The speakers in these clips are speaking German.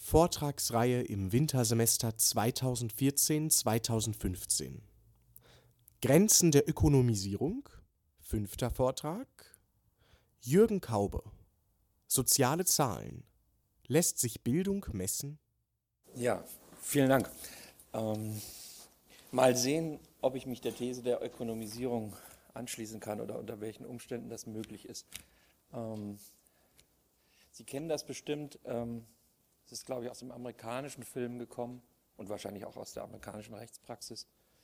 Vortragsreihe im Wintersemester 2014/2015. Grenzen der Ökonomisierung, 5. Vortrag. Jürgen Kaube. Soziale Zahlen. Lässt sich Bildung messen? Ja, vielen Dank. Mal sehen, ob ich mich der These der Ökonomisierung anschließen kann oder unter welchen Umständen das möglich ist. Sie kennen das bestimmt. Es ist, glaube ich, aus dem amerikanischen Film gekommen und wahrscheinlich auch aus der amerikanischen Rechtspraxis.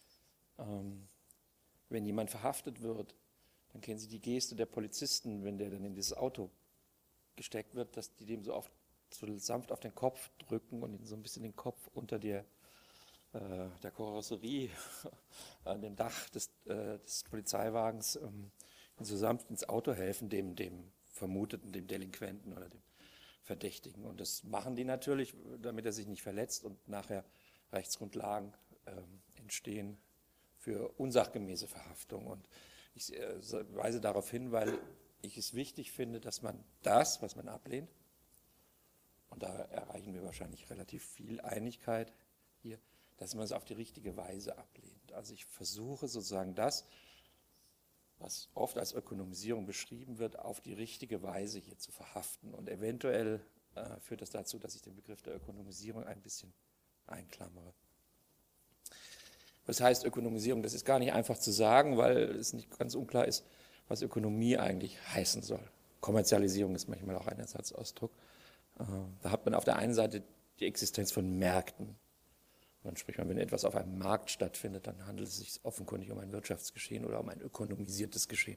Wenn jemand verhaftet wird, dann kennen Sie die Geste der Polizisten, wenn der dann in dieses Auto gesteckt wird, dass die dem so sanft auf den Kopf drücken und ihn so ein bisschen den Kopf unter der Karosserie an dem Dach des Polizeiwagens so sanft ins Auto helfen, dem Vermuteten, dem Delinquenten oder dem Verdächtigen. Und das machen die natürlich, damit er sich nicht verletzt und nachher Rechtsgrundlagen entstehen für unsachgemäße Verhaftung. Und ich weise darauf hin, weil ich es wichtig finde, dass man das, was man ablehnt, und da erreichen wir wahrscheinlich relativ viel Einigkeit hier, dass man es auf die richtige Weise ablehnt. Also ich versuche sozusagen das, was oft als Ökonomisierung beschrieben wird, auf die richtige Weise hier zu verhaften. Und eventuell führt das dazu, dass ich den Begriff der Ökonomisierung ein bisschen einklammere. Was heißt Ökonomisierung? Das ist gar nicht einfach zu sagen, weil es nicht ganz unklar ist, was Ökonomie eigentlich heißen soll. Kommerzialisierung ist manchmal auch ein Ersatzausdruck. Da hat man auf der einen Seite die Existenz von Märkten. Und dann spricht man, wenn etwas auf einem Markt stattfindet, dann handelt es sich offenkundig um ein Wirtschaftsgeschehen oder um ein ökonomisiertes Geschehen.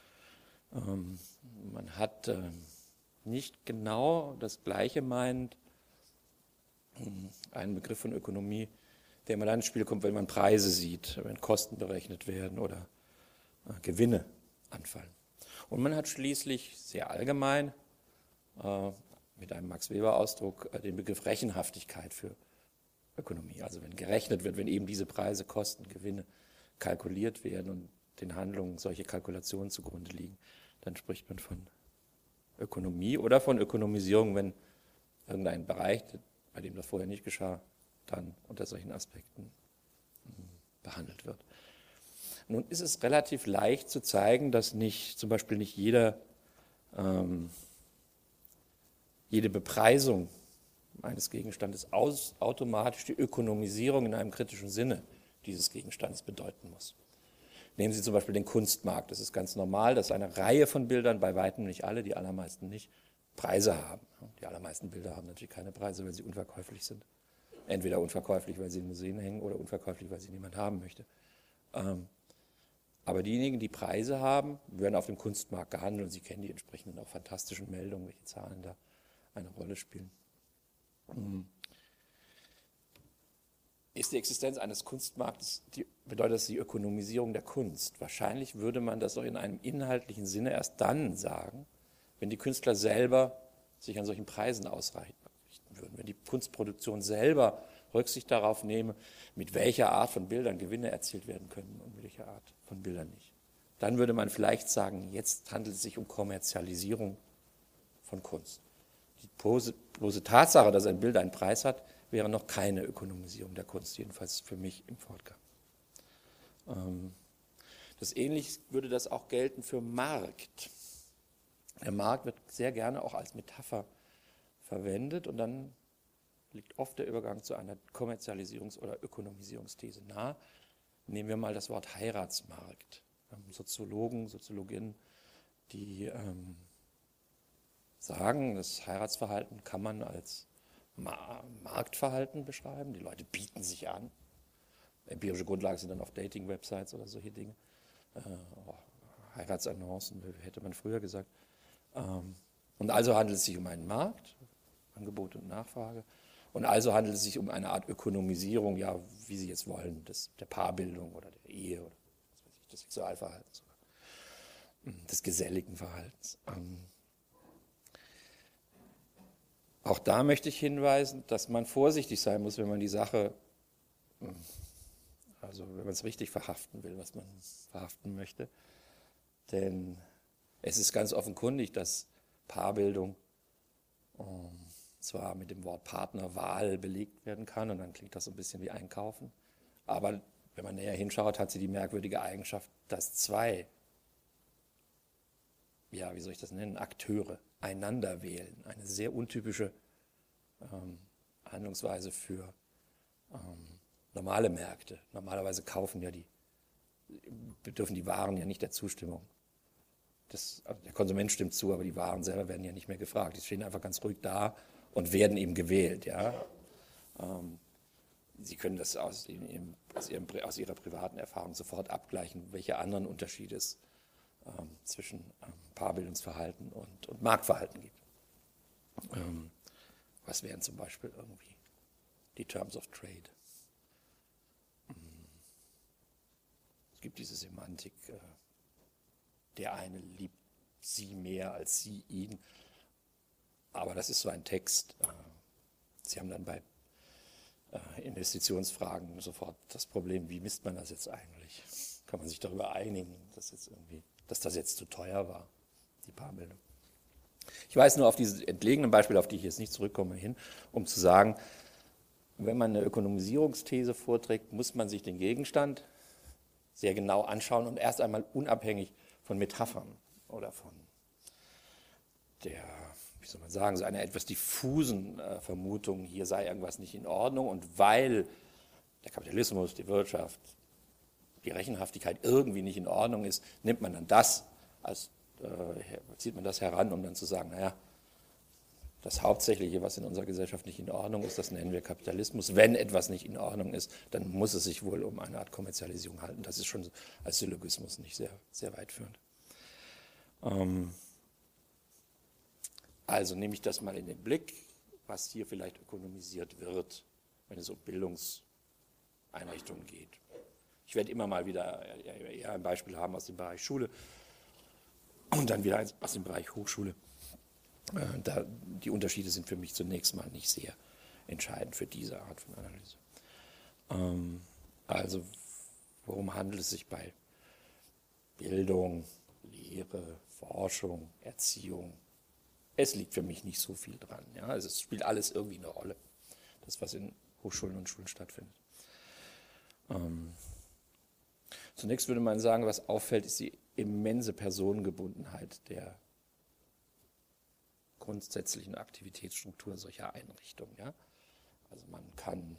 Man hat nicht genau das Gleiche meint, einen Begriff von Ökonomie, der immer dann ins Spiel kommt, wenn man Preise sieht, wenn Kosten berechnet werden oder Gewinne anfallen. Und man hat schließlich sehr allgemein mit einem Max-Weber-Ausdruck den Begriff Rechenhaftigkeit für Ökonomie. Also wenn gerechnet wird, wenn eben diese Preise, Kosten, Gewinne kalkuliert werden und den Handlungen solche Kalkulationen zugrunde liegen, dann spricht man von Ökonomie oder von Ökonomisierung, wenn irgendein Bereich, bei dem das vorher nicht geschah, dann unter solchen Aspekten behandelt wird. Nun ist es relativ leicht zu zeigen, dass zum Beispiel nicht jede Bepreisung eines Gegenstandes automatisch die Ökonomisierung in einem kritischen Sinne dieses Gegenstandes bedeuten muss. Nehmen Sie zum Beispiel den Kunstmarkt. Das ist ganz normal, dass eine Reihe von Bildern, bei weitem nicht alle, die allermeisten nicht, Preise haben. Die allermeisten Bilder haben natürlich keine Preise, weil sie unverkäuflich sind. Entweder unverkäuflich, weil sie in Museen hängen, oder unverkäuflich, weil sie niemand haben möchte. Aber diejenigen, die Preise haben, werden auf dem Kunstmarkt gehandelt und Sie kennen die entsprechenden auch fantastischen Meldungen, welche Zahlen da eine Rolle spielen. Ist die Existenz eines Kunstmarktes, bedeutet das die Ökonomisierung der Kunst? Wahrscheinlich würde man das auch in einem inhaltlichen Sinne erst dann sagen, wenn die Künstler selber sich an solchen Preisen ausrichten würden, wenn die Kunstproduktion selber Rücksicht darauf nehme, mit welcher Art von Bildern Gewinne erzielt werden können und mit welcher Art von Bildern nicht. Dann würde man vielleicht sagen, jetzt handelt es sich um Kommerzialisierung von Kunst. Die bloße Tatsache, dass ein Bild einen Preis hat, wäre noch keine Ökonomisierung der Kunst, jedenfalls für mich im Fortgang. Das Ähnlich würde das auch gelten für Markt. Der Markt wird sehr gerne auch als Metapher verwendet und dann liegt oft der Übergang zu einer Kommerzialisierungs- oder Ökonomisierungsthese nahe. Nehmen wir mal das Wort Heiratsmarkt. Soziologen, Soziologinnen, die sagen, das Heiratsverhalten kann man als Marktverhalten beschreiben. Die Leute bieten sich an. Empirische Grundlagen sind dann auf Dating-Websites oder solche Dinge. Heiratsannoncen, hätte man früher gesagt. Und also handelt es sich um einen Markt, Angebot und Nachfrage. Und also handelt es sich um eine Art Ökonomisierung, ja, wie Sie jetzt wollen, der Paarbildung oder der Ehe oder des Sexualverhaltens oder des geselligen Verhaltens. Auch da möchte ich hinweisen, dass man vorsichtig sein muss, wenn man die Sache, also wenn man es richtig verhaften will, was man verhaften möchte. Denn es ist ganz offenkundig, dass Paarbildung zwar mit dem Wort Partnerwahl belegt werden kann und dann klingt das so ein bisschen wie Einkaufen, aber wenn man näher hinschaut, hat sie die merkwürdige Eigenschaft, dass zwei, ja, wie soll ich das nennen, Akteure einander wählen. Eine sehr untypische Handlungsweise für normale Märkte. Normalerweise bedürfen die Waren ja nicht der Zustimmung. Also der Konsument stimmt zu, aber die Waren selber werden ja nicht mehr gefragt. Die stehen einfach ganz ruhig da und werden eben gewählt. Ja? Sie können das aus Ihrer privaten Erfahrung sofort abgleichen, welche anderen Unterschiede es zwischen Paarbildungsverhalten und Marktverhalten gibt. Was wären zum Beispiel irgendwie die Terms of Trade? Es gibt diese Semantik, der eine liebt sie mehr als sie ihn, aber das ist so ein Text. Sie haben dann bei Investitionsfragen sofort das Problem, wie misst man das jetzt eigentlich? Kann man sich darüber einigen, dass das jetzt zu teuer war, die Paarbildung? Ich weise nur auf diese entlegenen Beispiele, auf die ich jetzt nicht zurückkomme, hin, um zu sagen, wenn man eine Ökonomisierungsthese vorträgt, muss man sich den Gegenstand sehr genau anschauen und erst einmal unabhängig von Metaphern oder von wie soll man sagen, so einer etwas diffusen Vermutung, hier sei irgendwas nicht in Ordnung und weil der Kapitalismus, die Wirtschaft, die Rechenhaftigkeit irgendwie nicht in Ordnung ist, nimmt man dann zieht man das heran, um dann zu sagen, naja, das Hauptsächliche, was in unserer Gesellschaft nicht in Ordnung ist, das nennen wir Kapitalismus. Wenn etwas nicht in Ordnung ist, dann muss es sich wohl um eine Art Kommerzialisierung halten. Das ist schon als Syllogismus nicht sehr, sehr weitführend. Also nehme ich das mal in den Blick, was hier vielleicht ökonomisiert wird, wenn es um Bildungseinrichtungen geht. Ich werde immer mal wieder eher ein Beispiel haben aus dem Bereich Schule und dann wieder aus dem Bereich Hochschule. Die Unterschiede sind für mich zunächst mal nicht sehr entscheidend für diese Art von Analyse. Also worum handelt es sich bei Bildung, Lehre, Forschung, Erziehung? Es liegt für mich nicht so viel dran. Ja? Also es spielt alles irgendwie eine Rolle, das, was in Hochschulen und Schulen stattfindet. Zunächst würde man sagen, was auffällt, ist die immense Personengebundenheit der grundsätzlichen Aktivitätsstruktur solcher Einrichtungen. Ja? Also man kann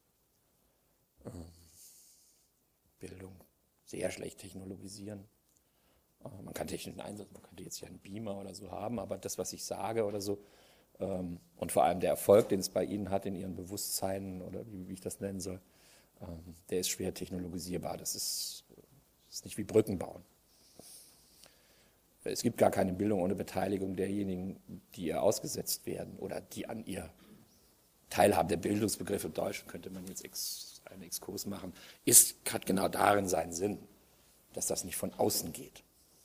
Bildung sehr schlecht technologisieren. Man kann technischen Einsatz, man könnte jetzt ja einen Beamer oder so haben, aber das, was ich sage oder so, und vor allem der Erfolg, den es bei Ihnen hat in Ihren Bewusstseinen oder wie ich das nennen soll, der ist schwer technologisierbar. Das ist nicht wie Brücken bauen. Es gibt gar keine Bildung ohne Beteiligung derjenigen, die ihr ausgesetzt werden oder die an ihr teilhaben. Der Bildungsbegriff im Deutschen könnte man jetzt einen Exkurs machen, hat genau darin seinen Sinn, dass das nicht von außen geht.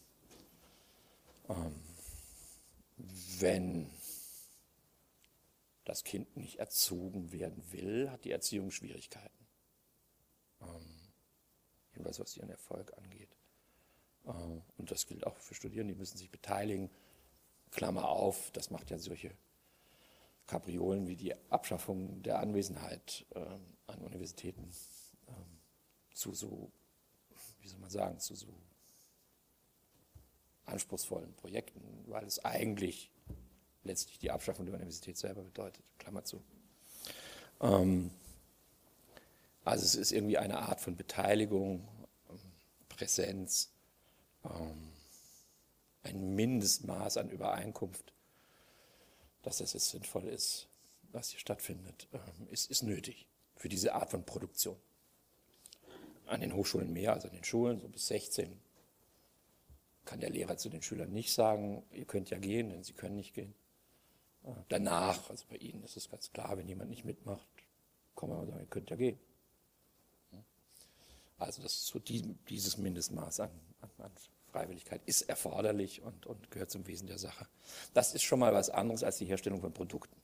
Wenn das Kind nicht erzogen werden will, hat die Erziehung Schwierigkeiten. Jedenfalls was ihren Erfolg angeht. Und das gilt auch für Studierende, die müssen sich beteiligen. Klammer auf, das macht ja solche Kapriolen wie die Abschaffung der Anwesenheit an Universitäten zu so anspruchsvollen Projekten, weil es eigentlich letztlich die Abschaffung der Universität selber bedeutet. Klammer zu. Also es ist irgendwie eine Art von Beteiligung, Präsenz, ein Mindestmaß an Übereinkunft, dass das jetzt sinnvoll ist, was hier stattfindet, ist nötig für diese Art von Produktion. An den Hochschulen mehr als an den Schulen, so bis 16 kann der Lehrer zu den Schülern nicht sagen, ihr könnt ja gehen, denn sie können nicht gehen. Danach, also bei Ihnen ist es ganz klar, wenn jemand nicht mitmacht, kann man sagen, ihr könnt ja gehen. Also das ist so dieses Mindestmaß an Freiwilligkeit ist erforderlich und gehört zum Wesen der Sache. Das ist schon mal was anderes als die Herstellung von Produkten.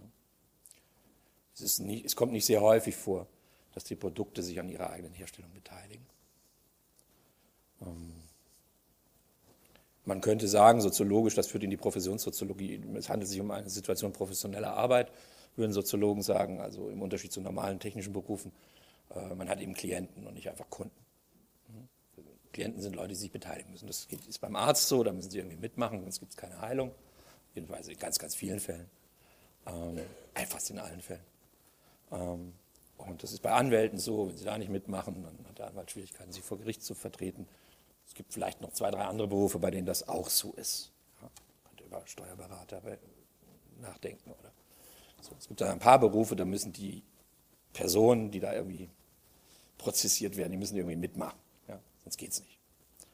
Es kommt nicht sehr häufig vor, dass die Produkte sich an ihrer eigenen Herstellung beteiligen. Man könnte sagen, soziologisch, das führt in die Professionssoziologie. Es handelt sich um eine Situation professioneller Arbeit, würden Soziologen sagen, also im Unterschied zu normalen technischen Berufen. Man hat eben Klienten und nicht einfach Kunden. Klienten sind Leute, die sich beteiligen müssen. Das ist beim Arzt so, da müssen sie irgendwie mitmachen, sonst gibt es keine Heilung. Jedenfalls in ganz, ganz vielen Fällen. Fast in allen Fällen. Und das ist bei Anwälten so, wenn sie da nicht mitmachen, dann hat der Anwalt Schwierigkeiten, sich vor Gericht zu vertreten. Es gibt vielleicht noch 2, 3 andere Berufe, bei denen das auch so ist. Ja, man könnte über Steuerberater nachdenken. Oder so. Es gibt dann ein paar Berufe, da müssen die Personen, die da irgendwie prozessiert werden, die müssen irgendwie mitmachen. Ja, sonst geht es nicht.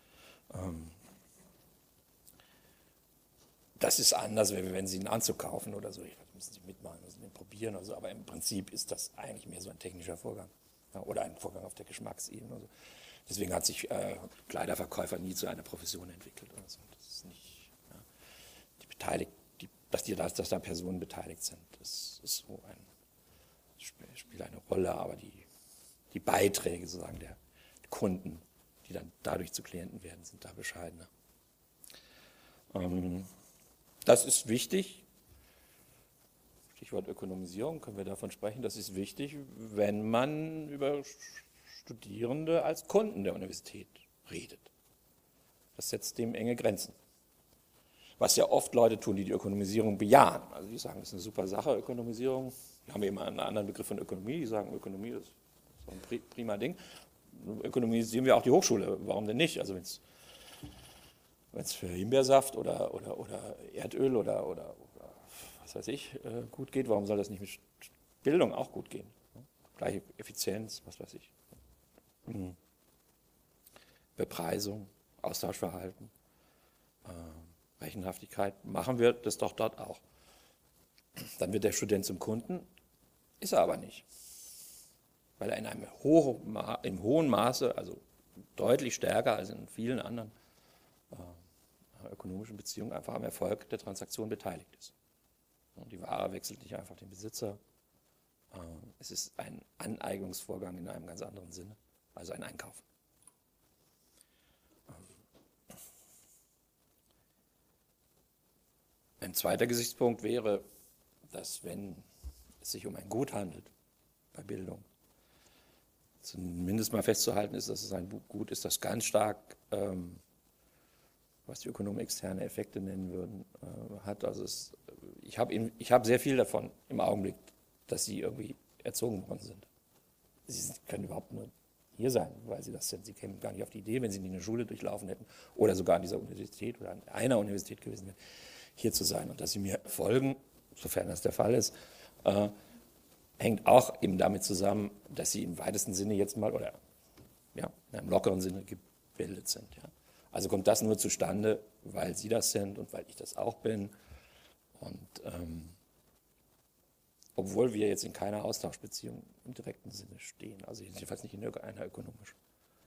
Das ist anders, wenn Sie einen Anzug kaufen oder so. Müssen Sie mitmachen, müssen den probieren oder so. Aber im Prinzip ist das eigentlich mehr so ein technischer Vorgang. Ja, oder ein Vorgang auf der Geschmacksebene. Oder so. Deswegen hat sich Kleiderverkäufer nie zu einer Profession entwickelt. Oder so. Das ist nicht, dass da Personen beteiligt sind. Das ist so spielt eine Rolle, aber die Beiträge sozusagen der Kunden, die dann dadurch zu Klienten werden, sind da bescheidener. Das ist wichtig. Stichwort Ökonomisierung, können wir davon sprechen. Das ist wichtig, wenn man über Studierende als Kunden der Universität redet. Das setzt dem enge Grenzen. Was ja oft Leute tun, die Ökonomisierung bejahen. Also die sagen, das ist eine super Sache, Ökonomisierung. Die haben eben einen anderen Begriff von Ökonomie. Die sagen, Ökonomie ist so ein prima Ding. Ökonomisieren wir auch die Hochschule. Warum denn nicht? Also wenn es für Himbeersaft oder Erdöl oder was weiß ich gut geht, warum soll das nicht mit Bildung auch gut gehen? Gleiche Effizienz, was weiß ich. Bepreisung, Austauschverhalten, Rechenhaftigkeit, machen wir das doch dort auch. Dann wird der Student zum Kunden, ist er aber nicht. Weil er in einem im hohen Maße, also deutlich stärker als in vielen anderen ökonomischen Beziehungen, einfach am Erfolg der Transaktion beteiligt ist. Und die Ware wechselt nicht einfach den Besitzer. Es ist ein Aneignungsvorgang in einem ganz anderen Sinne, also ein Einkauf. Ein zweiter Gesichtspunkt wäre, dass wenn es sich um ein Gut handelt bei Bildung, zumindest mal festzuhalten ist, dass es ein Gut ist, das ganz stark, was die Ökonomen externe Effekte nennen würden, hat. Also ich habe sehr viel davon im Augenblick, dass sie irgendwie erzogen worden sind. Sie können überhaupt nur hier sein, weil sie das sind. Sie kämen gar nicht auf die Idee, wenn sie nicht eine Schule durchlaufen hätten oder sogar an dieser Universität oder an einer Universität gewesen wären, hier zu sein. Und dass sie mir folgen, sofern das der Fall ist, hängt auch eben damit zusammen, dass sie im weitesten Sinne jetzt mal oder ja, in einem lockeren Sinne gebildet sind. Ja. Also kommt das nur zustande, weil sie das sind und weil ich das auch bin. Und obwohl wir jetzt in keiner Austauschbeziehung im direkten Sinne stehen, also jedenfalls nicht in irgendeiner ökonomischen.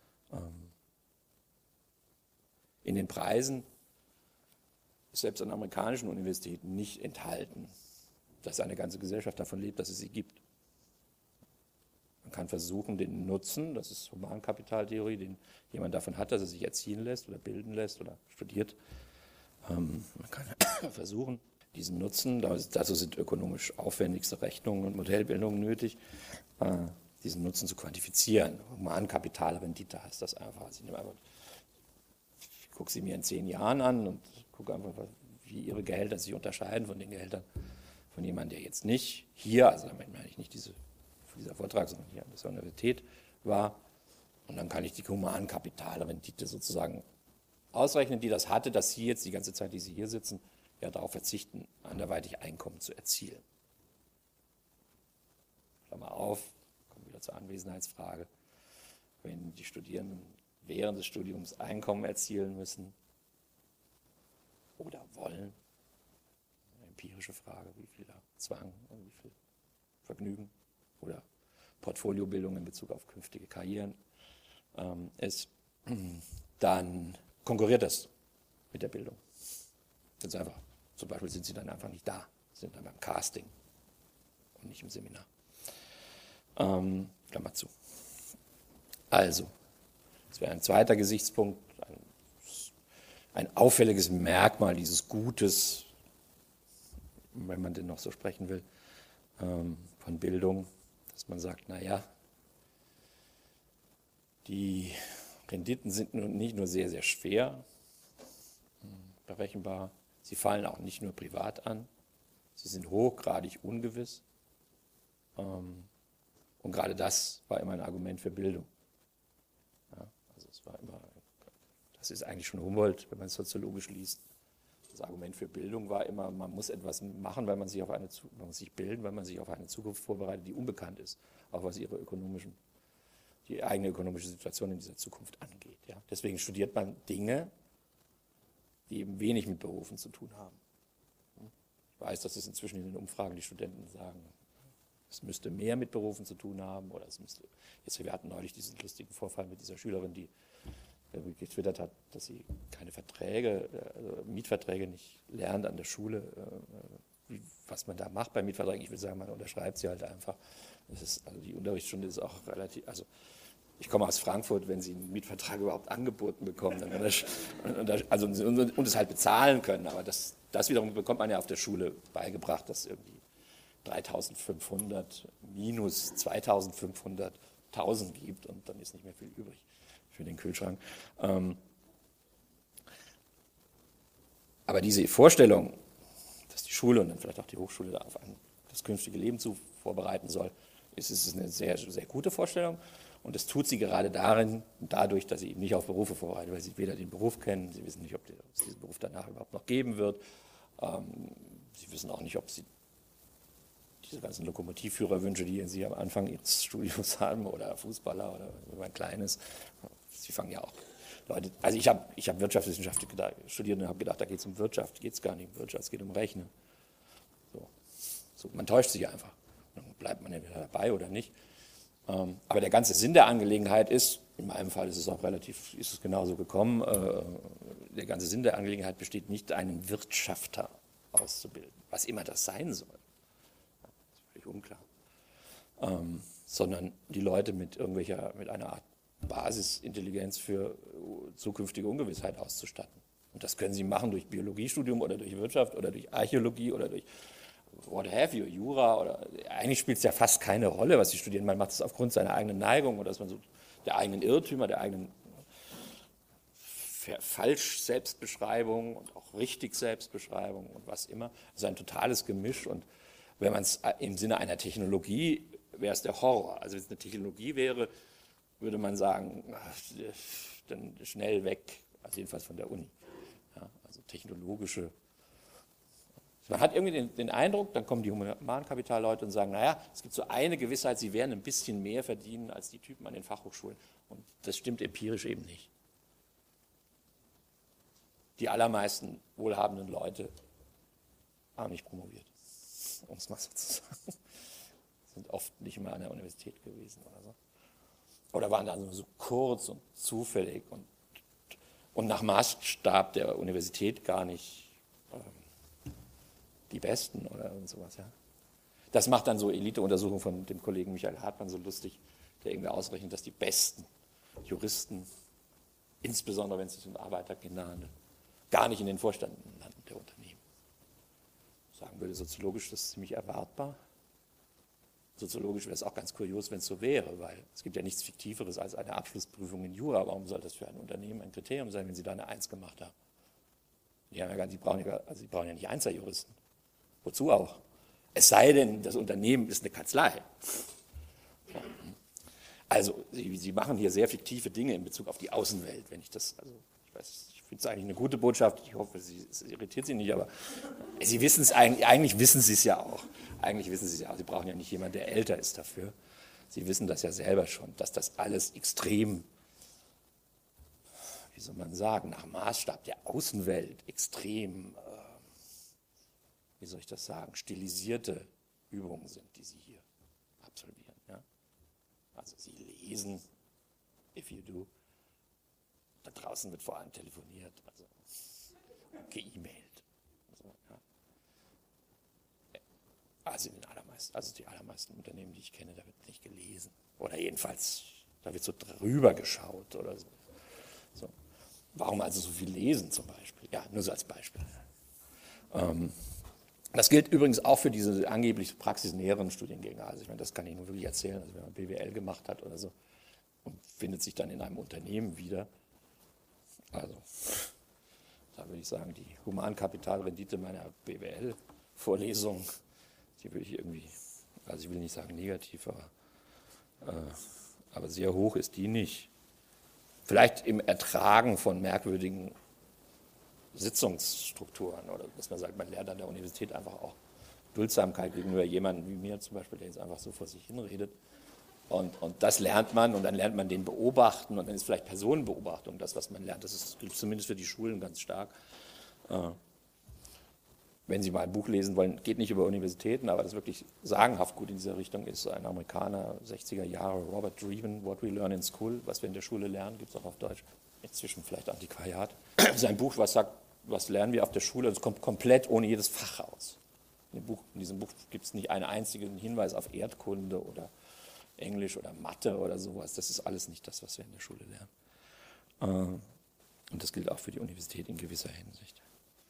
In den Preisen ist selbst an amerikanischen Universitäten nicht enthalten, dass eine ganze Gesellschaft davon lebt, dass es sie gibt. Man kann versuchen, den Nutzen, das ist Humankapitaltheorie, den jemand davon hat, dass er sich erziehen lässt oder bilden lässt oder studiert. Man kann versuchen, diesen Nutzen, dazu sind ökonomisch aufwendigste Rechnungen und Modellbildungen nötig, diesen Nutzen zu quantifizieren. Humankapitalrendite heißt das einfach. Ich gucke sie mir in 10 Jahren an und gucke einfach, wie ihre Gehälter sich unterscheiden von den Gehältern von jemandem, der jetzt nicht hier, also damit meine ich nicht dieser Vortrag, sondern hier an der Universität war. Und dann kann ich die Humankapitalrendite sozusagen ausrechnen, die das hatte, dass Sie jetzt die ganze Zeit, die Sie hier sitzen, ja darauf verzichten, anderweitig Einkommen zu erzielen. Klammer auf, kommen wir wieder zur Anwesenheitsfrage. Wenn die Studierenden während des Studiums Einkommen erzielen müssen oder wollen, eine empirische Frage, wie viel Zwang und wie viel Vergnügen oder Portfoliobildung in Bezug auf künftige Karrieren ist, dann konkurriert das mit der Bildung. Ganz einfach. Zum Beispiel sind sie dann einfach nicht da, sind dann beim Casting und nicht im Seminar. Klammer zu. Also, das wäre ein zweiter Gesichtspunkt, ein auffälliges Merkmal dieses Gutes, wenn man denn noch so sprechen will, von Bildung, dass man sagt, naja, die Renditen sind nicht nur sehr, sehr schwer berechenbar, sie fallen auch nicht nur privat an, sie sind hochgradig ungewiss. Und gerade das war immer ein Argument für Bildung. Ja, also es war immer, das ist eigentlich schon Humboldt, wenn man es soziologisch liest. Das Argument für Bildung war immer, man muss etwas machen, weil man sich man muss sich bilden, weil man sich auf eine Zukunft vorbereitet, die unbekannt ist, auch was die eigene ökonomische Situation in dieser Zukunft angeht. Ja. Deswegen studiert man Dinge, die eben wenig mit Berufen zu tun haben. Ich weiß, dass es inzwischen in den Umfragen die Studenten sagen, es müsste mehr mit Berufen zu tun haben, oder es müsste, wir hatten neulich diesen lustigen Vorfall mit dieser Schülerin, die getwittert hat, dass sie keine Mietverträge nicht lernt an der Schule, was man da macht bei Mietverträgen. Ich will sagen, man unterschreibt sie halt einfach. Also die Unterrichtsstunde ist auch relativ, also ich komme aus Frankfurt, wenn Sie einen Mietvertrag überhaupt angeboten bekommen und es halt bezahlen können, aber das wiederum bekommt man ja auf der Schule beigebracht, dass irgendwie 3.500 minus 2.500 1000 gibt und dann ist nicht mehr viel übrig für den Kühlschrank. Aber diese Vorstellung, dass die Schule und dann vielleicht auch die Hochschule da auf das künftige Leben vorbereiten soll, ist eine sehr, sehr gute Vorstellung. Und das tut sie gerade dadurch, dass sie eben nicht auf Berufe vorbereitet, weil sie weder den Beruf kennen, sie wissen nicht, ob es diesen Beruf danach überhaupt noch geben wird. Sie wissen auch nicht, ob sie diese ganzen Lokomotivführerwünsche, die sie am Anfang ihres Studiums haben, oder Fußballer oder wenn man klein ist, sie fangen ja auch Leute, also ich hab Wirtschaftswissenschaft studiert und habe gedacht, da geht es um Wirtschaft, geht es gar nicht um Wirtschaft, es geht um Rechnen. So, man täuscht sich einfach, dann bleibt man entweder dabei oder nicht. Aber der ganze Sinn der Angelegenheit ist, in meinem Fall ist es genauso gekommen, der ganze Sinn der Angelegenheit besteht nicht, einen Wirtschafter auszubilden, was immer das sein soll. Das ist völlig unklar. Sondern die Leute mit einer Art Basisintelligenz für zukünftige Ungewissheit auszustatten. Und das können sie machen durch Biologiestudium oder durch Wirtschaft oder durch Archäologie oder durch what have you, Jura, oder eigentlich spielt es ja fast keine Rolle, was sie studieren. Man macht es aufgrund seiner eigenen Neigung oder dass man so der eigenen Irrtümer, der eigenen Falsch-Selbstbeschreibung und auch Richtig-Selbstbeschreibung und was immer. Also ein totales Gemisch. Und wenn man es im Sinne einer Technologie, wäre es der Horror. Also wenn es eine Technologie wäre, würde man sagen, dann schnell weg, also jedenfalls von der Uni. Ja, also technologische. Man hat irgendwie den Eindruck, dann kommen die Humankapitalleute und sagen, naja, es gibt so eine Gewissheit, sie werden ein bisschen mehr verdienen als die Typen an den Fachhochschulen. Und das stimmt empirisch eben nicht. Die allermeisten wohlhabenden Leute haben nicht promoviert, um es mal so zu sagen. Sind oft nicht mal an der Universität gewesen oder so. Oder waren dann so kurz und zufällig und nach Maßstab der Universität gar nicht die Besten oder sowas. Ja. Das macht dann so Elite-Untersuchungen von dem Kollegen Michael Hartmann so lustig, der irgendwie ausrechnet, dass die besten Juristen, insbesondere wenn es sich um Arbeiter handelt, gar nicht in den Vorständen landen der Unternehmen. Sagen würde soziologisch, das ist ziemlich erwartbar. Soziologisch wäre es auch ganz kurios, wenn es so wäre, weil es gibt ja nichts Fiktiveres als eine Abschlussprüfung in Jura. Warum soll das für ein Unternehmen ein Kriterium sein, wenn sie da eine 1 gemacht haben? Sie brauchen ja nicht Einzeljuristen. Wozu auch? Es sei denn, das Unternehmen ist eine Kanzlei. Also Sie machen hier sehr fiktive Dinge in Bezug auf die Außenwelt. Ich finde es eigentlich eine gute Botschaft. Ich hoffe, es irritiert Sie nicht, aber Sie wissen es eigentlich wissen Sie es ja auch. Eigentlich wissen Sie es ja auch. Sie brauchen ja nicht jemanden, der älter ist dafür. Sie wissen das ja selber schon, dass das alles extrem, wie soll man sagen, nach Maßstab der Außenwelt extrem, wie soll ich das sagen, stilisierte Übungen sind, die Sie hier absolvieren. Ja? Also Sie lesen, if you do. Da draußen wird vor allem telefoniert, also geemailt. Also die allermeisten Unternehmen, die ich kenne, da wird nicht gelesen. Oder jedenfalls, da wird so drüber geschaut oder so. Warum also so viel lesen zum Beispiel? Ja, nur so als Beispiel. Das gilt übrigens auch für diese angeblich praxisnäheren Studiengänge. Also ich meine, das kann ich nur wirklich erzählen. Also wenn man BWL gemacht hat oder so und findet sich dann in einem Unternehmen wieder, also da würde ich sagen, die Humankapitalrendite meiner BWL-Vorlesung, die würde ich irgendwie, also ich will nicht sagen negativ, aber sehr hoch ist die nicht. Vielleicht im Ertragen von merkwürdigen Sitzungsstrukturen oder dass man sagt, man lernt an der Universität einfach auch Duldsamkeit gegenüber jemandem wie mir zum Beispiel, der jetzt einfach so vor sich hinredet. Und das lernt man und dann lernt man den beobachten und dann ist vielleicht Personenbeobachtung das, was man lernt. Das gilt zumindest für die Schulen ganz stark. Wenn Sie mal ein Buch lesen wollen, geht nicht über Universitäten, aber das wirklich sagenhaft gut in dieser Richtung ist, ein Amerikaner, 60er Jahre, Robert Dreeben, What We Learn in School, was wir in der Schule lernen, gibt es auch auf Deutsch, inzwischen vielleicht Antiquariat. Sein Buch, was sagt, was lernen wir auf der Schule, das kommt komplett ohne jedes Fach raus. In diesem Buch gibt es nicht einen einzigen Hinweis auf Erdkunde oder Englisch oder Mathe oder sowas, das ist alles nicht das, was wir in der Schule lernen. Und das gilt auch für die Universität in gewisser Hinsicht.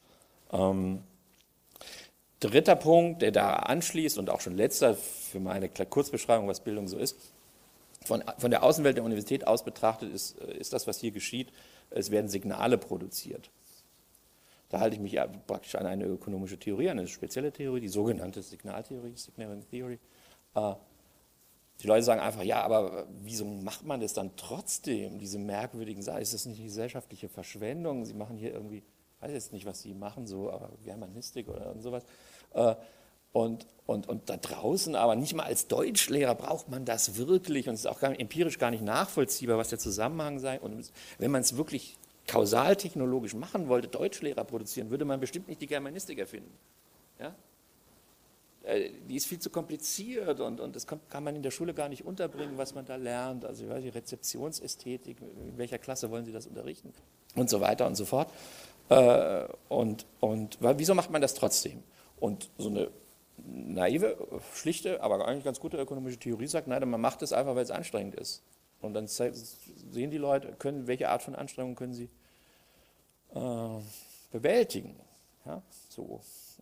Dritter Punkt, der da anschließt und auch schon letzter für meine Kurzbeschreibung, was Bildung so ist. Von der Außenwelt der Universität aus betrachtet ist das, was hier geschieht, es werden Signale produziert. Da halte ich mich praktisch an eine ökonomische Theorie, eine spezielle Theorie, die sogenannte Signaltheorie, Signaling Theory. Die Leute sagen einfach, ja, aber wieso macht man das dann trotzdem, diese merkwürdigen Sachen? Ist das nicht eine gesellschaftliche Verschwendung? Sie machen hier irgendwie, ich weiß jetzt nicht, was sie machen, so, aber Germanistik oder sowas. Und da draußen, aber nicht mal als Deutschlehrer braucht man das wirklich und es ist auch empirisch gar nicht nachvollziehbar, was der Zusammenhang sei. Und wenn man es wirklich kausaltechnologisch machen wollte, Deutschlehrer produzieren, würde man bestimmt nicht die Germanistik erfinden. Ja? Die ist viel zu kompliziert und das kann man in der Schule gar nicht unterbringen, was man da lernt. Also ich weiß nicht, Rezeptionsästhetik, in welcher Klasse wollen Sie das unterrichten und so weiter und so fort. Wieso macht man das trotzdem? Und so eine naive, schlichte, aber eigentlich ganz gute ökonomische Theorie sagt, nein, man macht es einfach, weil es anstrengend ist. Und dann sehen die Leute, welche Art von Anstrengung können sie bewältigen. Ja, so.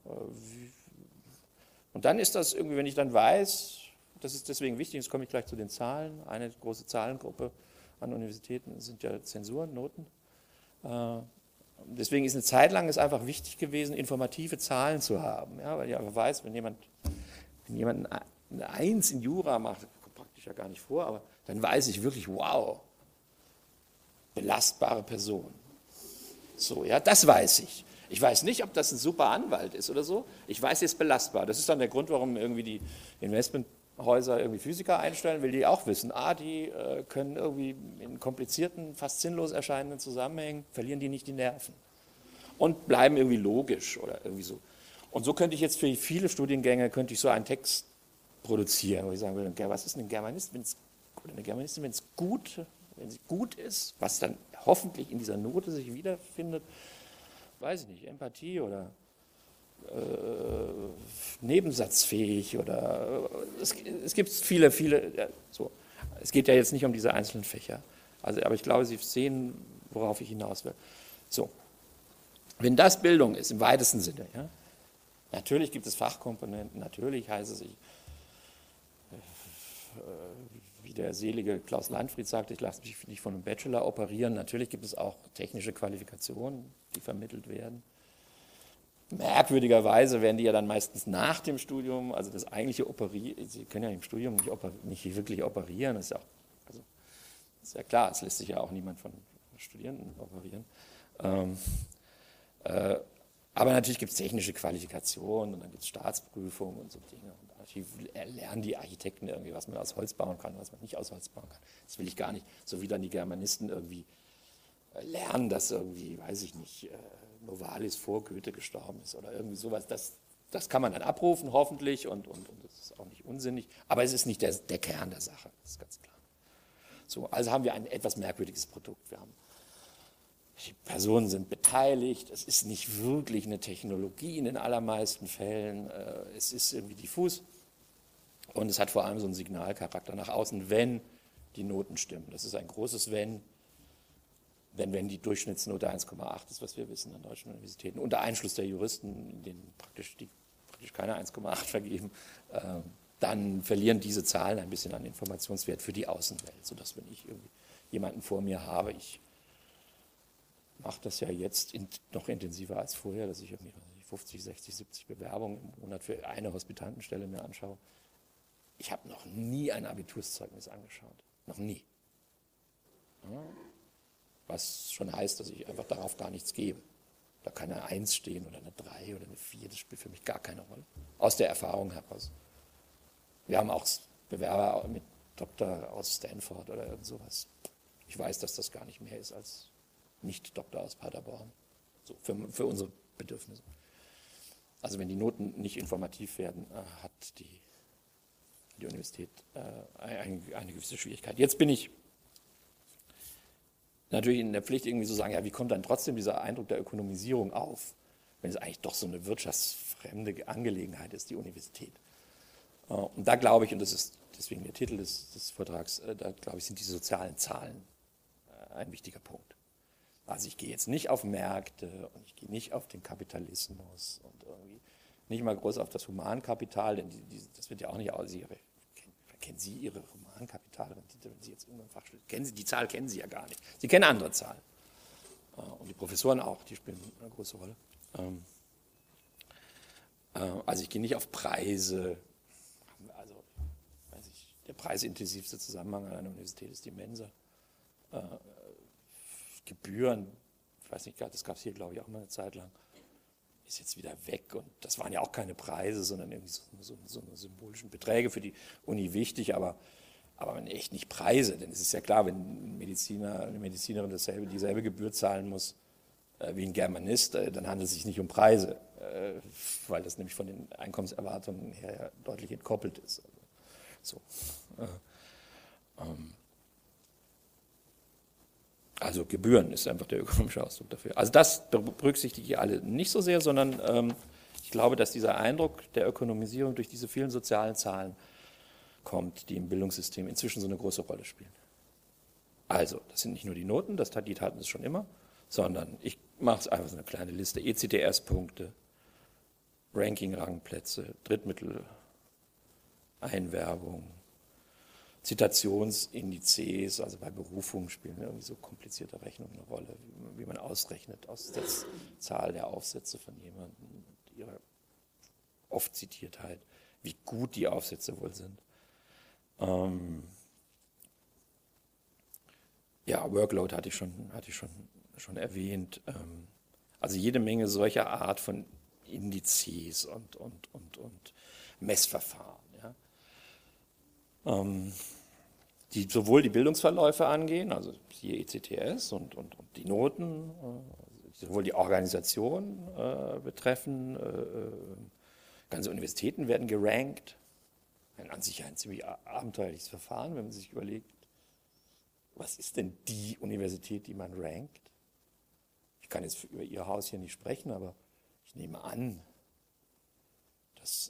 Und dann ist das irgendwie, wenn ich dann weiß, das ist deswegen wichtig, jetzt komme ich gleich zu den Zahlen, eine große Zahlengruppe an Universitäten sind ja Zensuren, Noten. Deswegen ist eine Zeit lang es einfach wichtig gewesen, informative Zahlen zu haben, ja, weil ich einfach weiß, wenn jemand eine 1 in Jura macht, das kommt praktisch ja gar nicht vor, aber dann weiß ich wirklich, wow, belastbare Person. So, ja, das weiß ich. Ich weiß nicht, ob das ein super Anwalt ist oder so. Ich weiß, er ist belastbar. Das ist dann der Grund, warum irgendwie die Investmenthäuser irgendwie Physiker einstellen, weil die auch wissen, die können irgendwie in komplizierten, fast sinnlos erscheinenden Zusammenhängen, verlieren die nicht die Nerven und bleiben irgendwie logisch oder irgendwie so. Und so könnte ich jetzt für viele Studiengänge, so einen Text produzieren, wo ich sagen würde, was ist ein Germanist, oder eine Germanistin, wenn sie gut ist, was dann hoffentlich in dieser Note sich wiederfindet, weiß ich nicht, Empathie oder nebensatzfähig oder es gibt viele, so. Es geht ja jetzt nicht um diese einzelnen Fächer, aber ich glaube, Sie sehen, worauf ich hinaus will. So, wenn das Bildung ist, im weitesten Sinne, ja, natürlich gibt es Fachkomponenten, natürlich heißt es, wie der selige Klaus Landfried sagte, ich lasse mich nicht von einem Bachelor operieren. Natürlich gibt es auch technische Qualifikationen, die vermittelt werden. Merkwürdigerweise werden die ja dann meistens nach dem Studium, also das eigentliche Operieren, Sie können ja im Studium nicht wirklich operieren, das ist ja klar, es lässt sich ja auch niemand von Studierenden operieren. Aber natürlich gibt es technische Qualifikationen und dann gibt es Staatsprüfungen und so Dinge. Und natürlich lernen die Architekten irgendwie, was man aus Holz bauen kann, was man nicht aus Holz bauen kann. Das will ich gar nicht. So wie dann die Germanisten irgendwie lernen, dass irgendwie, weiß ich nicht, Novalis vor Goethe gestorben ist oder irgendwie sowas. Das kann man dann abrufen, hoffentlich, und das ist auch nicht unsinnig. Aber es ist nicht der Kern der Sache, das ist ganz klar. So, also haben wir ein etwas merkwürdiges Produkt. Die Personen sind beteiligt, es ist nicht wirklich eine Technologie in den allermeisten Fällen, es ist irgendwie diffus und es hat vor allem so einen Signalcharakter nach außen, wenn die Noten stimmen. Das ist ein großes Wenn. Denn wenn die Durchschnittsnote 1,8 ist, was wir wissen an deutschen Universitäten, unter Einschluss der Juristen, die praktisch keine 1,8 vergeben, dann verlieren diese Zahlen ein bisschen an Informationswert für die Außenwelt, sodass, wenn ich irgendwie jemanden vor mir habe, ich mache das ja jetzt noch intensiver als vorher, dass ich irgendwie 50, 60, 70 Bewerbungen im Monat für eine Hospitantenstelle mir anschaue. Ich habe noch nie ein Abiturszeugnis angeschaut. Noch nie. Ja. Was schon heißt, dass ich einfach darauf gar nichts gebe. Da kann eine 1 stehen oder eine 3 oder eine 4, das spielt für mich gar keine Rolle. Aus der Erfahrung heraus. Wir haben auch Bewerber mit Doktor aus Stanford oder irgend sowas. Ich weiß, dass das gar nicht mehr ist als Nicht-Doktor aus Paderborn. So, für unsere Bedürfnisse. Also wenn die Noten nicht informativ werden, hat die Universität eine gewisse Schwierigkeit. Jetzt bin ich natürlich in der Pflicht, irgendwie zu sagen, ja, wie kommt dann trotzdem dieser Eindruck der Ökonomisierung auf, wenn es eigentlich doch so eine wirtschaftsfremde Angelegenheit ist, die Universität. Und da glaube ich, und das ist deswegen der Titel des Vortrags, da glaube ich, sind die sozialen Zahlen ein wichtiger Punkt. Also ich gehe jetzt nicht auf Märkte und ich gehe nicht auf den Kapitalismus und irgendwie nicht mal groß auf das Humankapital, denn das wird ja auch nicht aussehen. Kennen Sie Ihre Humankapitalrendite, wenn Sie jetzt irgendwann Fachstudent, die Zahl kennen Sie ja gar nicht. Sie kennen andere Zahlen. Und die Professoren auch, die spielen eine große Rolle. Also ich gehe nicht auf Preise. Also, der preisintensivste Zusammenhang an einer Universität ist die Mensa. Gebühren, ich weiß nicht, das gab es hier, glaube ich, auch mal eine Zeit lang, ist jetzt wieder weg. Und das waren ja auch keine Preise, sondern irgendwie so eine symbolischen Beträge für die Uni wichtig, aber echt nicht Preise. Denn es ist ja klar, wenn ein Mediziner, eine Medizinerin dieselbe Gebühr zahlen muss wie ein Germanist, dann handelt es sich nicht um Preise, weil das nämlich von den Einkommenserwartungen her ja deutlich entkoppelt ist. So. Also Gebühren ist einfach der ökonomische Ausdruck dafür. Also das berücksichtige ich alle nicht so sehr, sondern ich glaube, dass dieser Eindruck der Ökonomisierung durch diese vielen sozialen Zahlen kommt, die im Bildungssystem inzwischen so eine große Rolle spielen. Also, das sind nicht nur die Noten, die taten es schon immer, sondern ich mache es einfach so eine kleine Liste. ECTS-Punkte, Ranking-Rangplätze, Drittmittel, Einwerbung, Zitationsindizes, also bei Berufungen spielen irgendwie so komplizierte Rechnungen eine Rolle, wie man ausrechnet aus der Zahl der Aufsätze von jemandem, ihrer Oft-Zitiertheit, wie gut die Aufsätze wohl sind. Ja, Workload hatte ich schon erwähnt. Also jede Menge solcher Art von Indizes und Messverfahren. Ja. Die sowohl die Bildungsverläufe angehen, also hier ECTS und die Noten, sowohl die Organisation betreffen. Ganze Universitäten werden gerankt. An sich ein ziemlich abenteuerliches Verfahren, wenn man sich überlegt, was ist denn die Universität, die man rankt? Ich kann jetzt über Ihr Haus hier nicht sprechen, aber ich nehme an, dass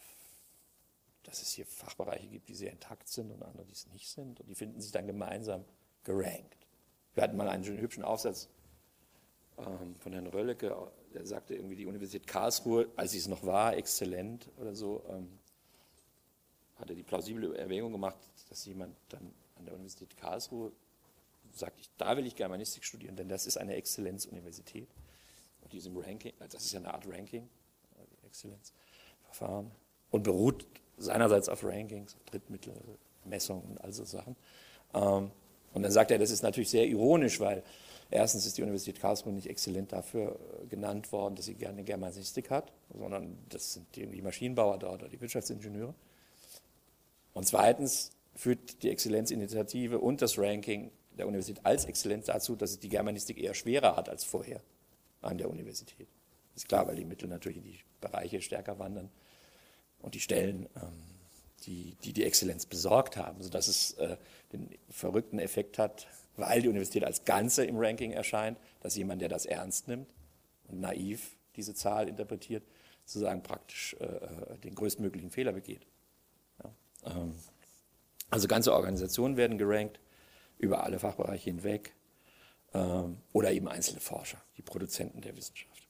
es hier Fachbereiche gibt, die sehr intakt sind und andere, die es nicht sind. Und die finden sich dann gemeinsam gerankt. Wir hatten mal einen schönen hübschen Aufsatz von Herrn Rölleke, der sagte irgendwie, die Universität Karlsruhe, als sie es noch war, exzellent oder so, hat er die plausible Erwägung gemacht, dass jemand dann an der Universität Karlsruhe sagt, da will ich Germanistik studieren, denn das ist eine Exzellenzuniversität. Und die ist im Ranking, das ist ja eine Art Ranking, Exzellenzverfahren, und beruht seinerseits auf Rankings, Drittmittel, Messungen und all so Sachen. Und dann sagt er, das ist natürlich sehr ironisch, weil erstens ist die Universität Karlsruhe nicht exzellent dafür genannt worden, dass sie gerne Germanistik hat, sondern das sind irgendwie Maschinenbauer dort oder die Wirtschaftsingenieure. Und zweitens führt die Exzellenzinitiative und das Ranking der Universität als Exzellenz dazu, dass es die Germanistik eher schwerer hat als vorher an der Universität. Das ist klar, weil die Mittel natürlich in die Bereiche stärker wandern und die Stellen, die Exzellenz besorgt haben, sodass es den verrückten Effekt hat, weil die Universität als Ganze im Ranking erscheint, dass jemand, der das ernst nimmt und naiv diese Zahl interpretiert, sozusagen praktisch den größtmöglichen Fehler begeht. Ja. Also ganze Organisationen werden gerankt, über alle Fachbereiche hinweg. oder eben einzelne Forscher, die Produzenten der Wissenschaft.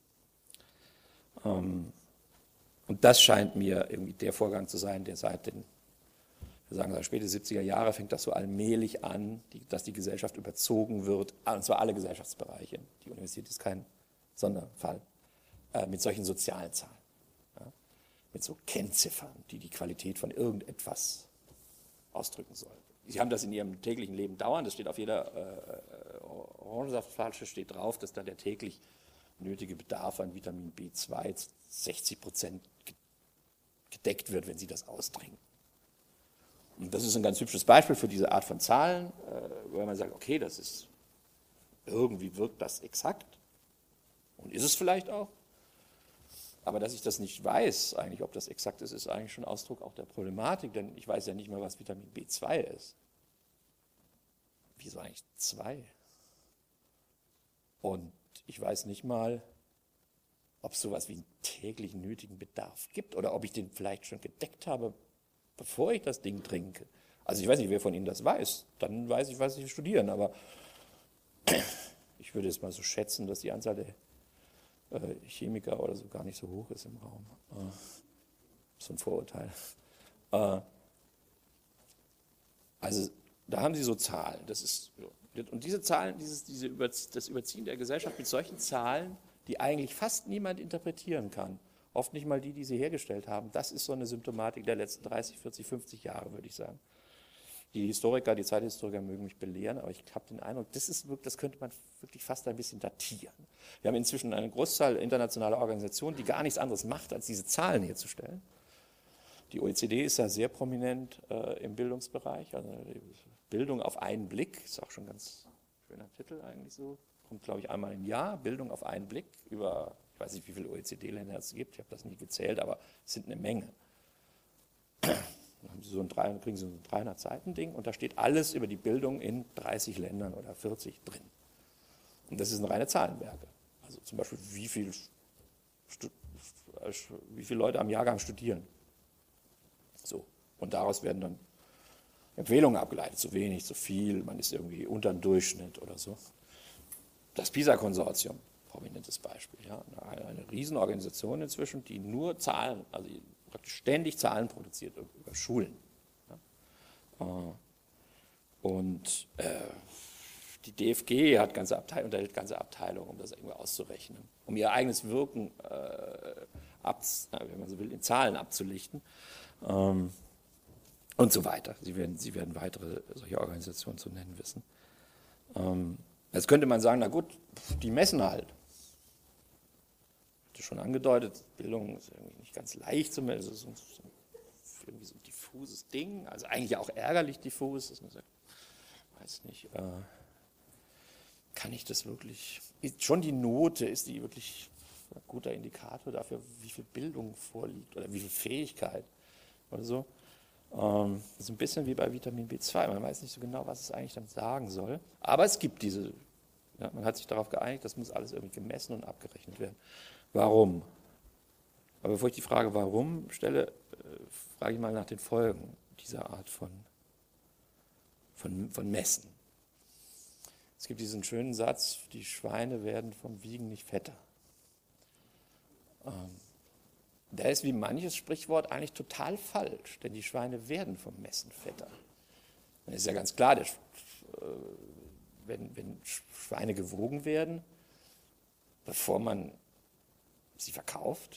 Und das scheint mir irgendwie der Vorgang zu sein, der seit den, wir sagen späte 70er Jahre fängt das so allmählich an, dass die Gesellschaft überzogen wird, und zwar alle Gesellschaftsbereiche. Die Universität ist kein Sonderfall, mit solchen sozialen Zahlen, ja, mit so Kennziffern, die die Qualität von irgendetwas ausdrücken sollen. Sie haben das in Ihrem täglichen Leben dauernd, das steht auf jeder Orangensaftflasche steht drauf, dass da der täglich nötige Bedarf an Vitamin B2 60% gedeckt wird, wenn Sie das austrinken. Und das ist ein ganz hübsches Beispiel für diese Art von Zahlen, wo man sagt, okay, das ist, irgendwie wirkt das exakt und ist es vielleicht auch, aber dass ich das nicht weiß, eigentlich, ob das exakt ist, ist eigentlich schon Ausdruck auch der Problematik, denn ich weiß ja nicht mal, was Vitamin B2 ist. Wieso eigentlich 2? Und ich weiß nicht mal, ob es sowas wie einen täglichen nötigen Bedarf gibt oder ob ich den vielleicht schon gedeckt habe, bevor ich das Ding trinke. Also ich weiß nicht, wer von Ihnen das weiß. Dann weiß ich, was Sie studieren, aber ich würde es mal so schätzen, dass die Anzahl der Chemiker oder so gar nicht so hoch ist im Raum. So ein Vorurteil. Also da haben Sie so Zahlen. Das ist, und diese Zahlen, das Überziehen der Gesellschaft mit solchen Zahlen, die eigentlich fast niemand interpretieren kann, oft nicht mal die, die sie hergestellt haben, das ist so eine Symptomatik der letzten 30, 40, 50 Jahre, würde ich sagen. Die Historiker, die Zeithistoriker mögen mich belehren, aber ich habe den Eindruck, das könnte man wirklich fast ein bisschen datieren. Wir haben inzwischen eine Großzahl internationaler Organisationen, die gar nichts anderes macht, als diese Zahlen herzustellen. Die OECD ist ja sehr prominent im Bildungsbereich, also Bildung auf einen Blick, ist auch schon ein ganz schöner Titel eigentlich so, kommt glaube ich einmal im Jahr, Bildung auf einen Blick über, ich weiß nicht wie viele OECD-Länder es gibt, ich habe das nie gezählt, aber es sind eine Menge. Dann haben Sie kriegen Sie so ein 300-Seiten-Ding und da steht alles über die Bildung in 30 Ländern oder 40 drin. Und das ist eine reine Zahlenwerke. Also zum Beispiel, wie viele Leute am Jahrgang studieren. So. Und daraus werden dann Empfehlungen abgeleitet, zu wenig, zu viel, man ist irgendwie unter dem Durchschnitt oder so. Das PISA-Konsortium, prominentes Beispiel, ja, eine Riesenorganisation inzwischen, die nur Zahlen, also praktisch ständig Zahlen produziert über Schulen. Ja. Und die DFG hat unterhält ganze Abteilungen, um das irgendwie auszurechnen, um ihr eigenes Wirken, wenn man so will, in Zahlen abzulichten. Und so weiter. Sie werden weitere solche Organisationen zu nennen wissen. Jetzt könnte man sagen, na gut, die messen halt. Ich hatte schon angedeutet, Bildung ist irgendwie nicht ganz leicht zu messen, es ist irgendwie so ein diffuses Ding, also eigentlich auch ärgerlich diffus, dass man sagt, weiß nicht, kann ich das wirklich, schon die Note, ist die wirklich ein guter Indikator dafür, wie viel Bildung vorliegt oder wie viel Fähigkeit oder so. Das ist ein bisschen wie bei Vitamin B2, man weiß nicht so genau, was es eigentlich dann sagen soll, aber es gibt diese, ja, man hat sich darauf geeinigt, das muss alles irgendwie gemessen und abgerechnet werden. Warum? Aber bevor ich die Frage warum stelle, frage ich mal nach den Folgen dieser Art von Messen. Es gibt diesen schönen Satz, die Schweine werden vom Wiegen nicht fetter. Der ist wie manches Sprichwort eigentlich total falsch, denn die Schweine werden vom Messen fetter. Es ist ja ganz klar, wenn Schweine gewogen werden, bevor man sie verkauft,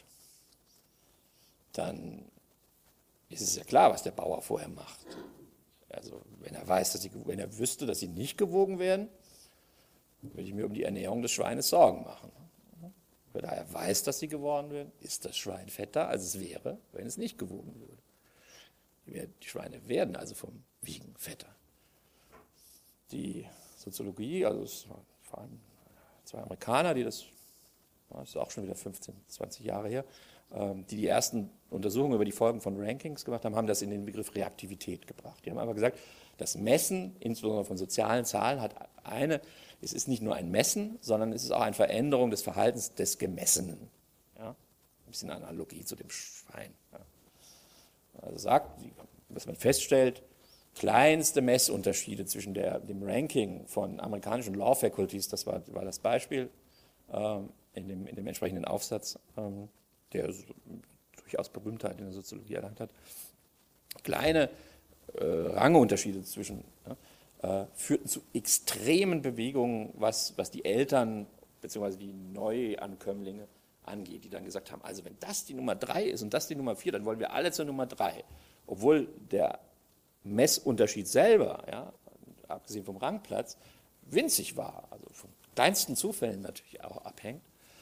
dann ist es ja klar, was der Bauer vorher macht. Also wenn er wüsste, dass sie nicht gewogen werden, würde ich mir um die Ernährung des Schweines Sorgen machen. Da er weiß, dass sie gewogen werden, ist das Schwein fetter, als es wäre, wenn es nicht gewogen würde. Die Schweine werden also vom Wiegen fetter. Die Soziologie, also es waren 2 Amerikaner, das ist auch schon wieder 15, 20 Jahre her, die ersten Untersuchungen über die Folgen von Rankings gemacht haben, haben das in den Begriff Reaktivität gebracht. Die haben einfach gesagt, das Messen, insbesondere von sozialen Zahlen, es ist nicht nur ein Messen, sondern es ist auch eine Veränderung des Verhaltens des Gemessenen. Ja? Ein bisschen Analogie zu dem Schwein. Ja? Also sagt, was man feststellt, kleinste Messunterschiede zwischen dem Ranking von amerikanischen Law Faculties, das war das Beispiel in dem entsprechenden Aufsatz, der durchaus Berühmtheit in der Soziologie erlangt hat. Kleine Rangunterschiede zwischen führten zu extremen Bewegungen, was die Eltern bzw. die Neuankömmlinge angeht, die dann gesagt haben, also wenn das die Nummer 3 ist und das die Nummer 4, dann wollen wir alle zur Nummer 3. Obwohl der Messunterschied selber, ja, abgesehen vom Rangplatz, winzig war, also von kleinsten Zufällen natürlich auch abhängt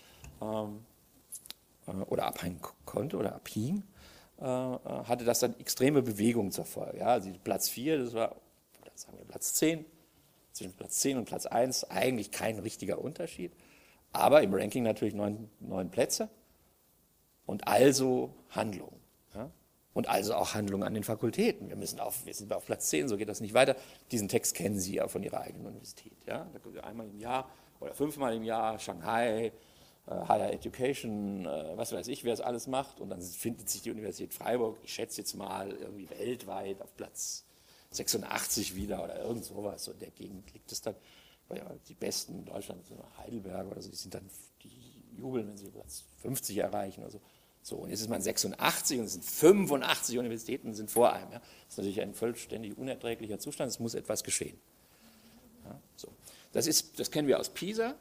oder abhängen konnte oder abhing, hatte das dann extreme Bewegungen zur Folge. Ja, also Platz 4, das war, oder sagen wir Platz 10, zwischen Platz 10 und Platz 1 eigentlich kein richtiger Unterschied, aber im Ranking natürlich 9 Plätze und also Handlungen. Ja? Und also auch Handlungen an den Fakultäten. Wir sind auf Platz 10, so geht das nicht weiter. Diesen Text kennen Sie ja von Ihrer eigenen Universität. Ja? Einmal im Jahr oder 5-mal im Jahr, Shanghai, Higher Education, was weiß ich, wer es alles macht. Und dann findet sich die Universität Freiburg, ich schätze jetzt mal, irgendwie weltweit auf Platz 86 wieder oder irgend sowas. So in der Gegend liegt es dann. Weil ja, die Besten in Deutschland, so Heidelberg oder so, die jubeln, wenn sie Platz 50 erreichen oder so. So, und jetzt ist man 86 und es sind 85 Universitäten sind vor einem. Ja. Das ist natürlich ein vollständig unerträglicher Zustand, es muss etwas geschehen. Ja, so. Das kennen wir aus Pisa.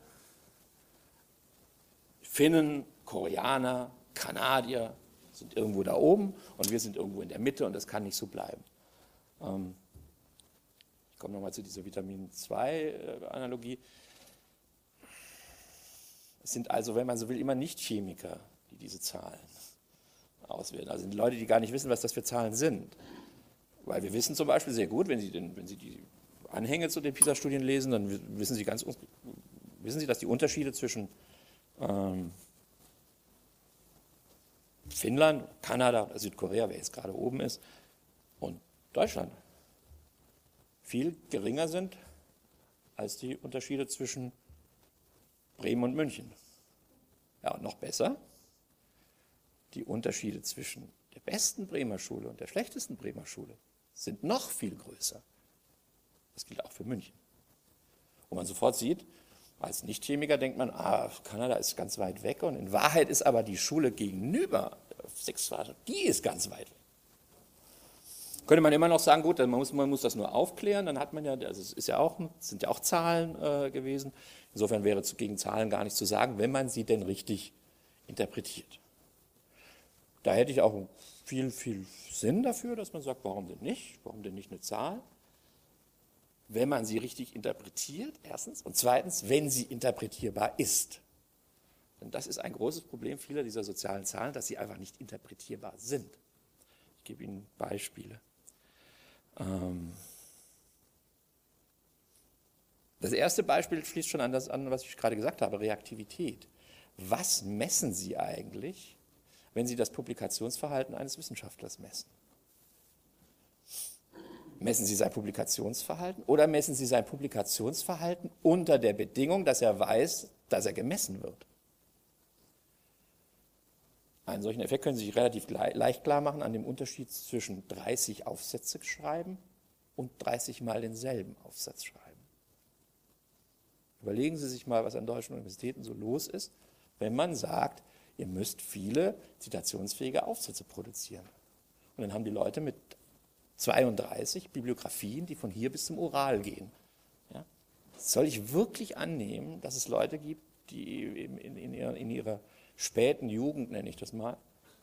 Finnen, Koreaner, Kanadier sind irgendwo da oben und wir sind irgendwo in der Mitte und das kann nicht so bleiben. Ich komme nochmal zu dieser Vitamin-2-Analogie. Es sind also, wenn man so will, immer Nicht-Chemiker, die diese Zahlen auswählen. Also sind Leute, die gar nicht wissen, was das für Zahlen sind. Weil wir wissen zum Beispiel sehr gut, wenn Sie die Anhänge zu den PISA-Studien lesen, dann wissen Sie, dass die Unterschiede zwischen Finnland, Kanada oder Südkorea, wer jetzt gerade oben ist, und Deutschland viel geringer sind als die Unterschiede zwischen Bremen und München. Ja, und noch besser, die Unterschiede zwischen der besten Bremer Schule und der schlechtesten Bremer Schule sind noch viel größer. Das gilt auch für München. Wo man sofort sieht, als Nicht-Chemiker denkt man, Kanada ist ganz weit weg und in Wahrheit ist aber die Schule gegenüber, die ist ganz weit weg. Könnte man immer noch sagen, gut, man muss das nur aufklären, dann hat man ja, also es sind ja auch Zahlen gewesen. Insofern wäre gegen Zahlen gar nichts zu sagen, wenn man sie denn richtig interpretiert. Da hätte ich auch viel Sinn dafür, dass man sagt, warum denn nicht? Warum denn nicht eine Zahl? Wenn man sie richtig interpretiert, erstens, und zweitens, wenn sie interpretierbar ist. Denn das ist ein großes Problem vieler dieser sozialen Zahlen, dass sie einfach nicht interpretierbar sind. Ich gebe Ihnen Beispiele. Das erste Beispiel schließt schon an das an, was ich gerade gesagt habe, Reaktivität. Was messen Sie eigentlich, wenn Sie das Publikationsverhalten eines Wissenschaftlers messen? Messen Sie sein Publikationsverhalten oder messen Sie sein Publikationsverhalten unter der Bedingung, dass er weiß, dass er gemessen wird? Einen solchen Effekt können Sie sich relativ leicht klar machen an dem Unterschied zwischen 30 Aufsätze schreiben und 30 Mal denselben Aufsatz schreiben. Überlegen Sie sich mal, was an deutschen Universitäten so los ist, wenn man sagt, ihr müsst viele zitationsfähige Aufsätze produzieren. Und dann haben die Leute mit 32 Bibliografien, die von hier bis zum Ural gehen. Ja? Soll ich wirklich annehmen, dass es Leute gibt, die in ihrer späten Jugend, nenne ich das mal,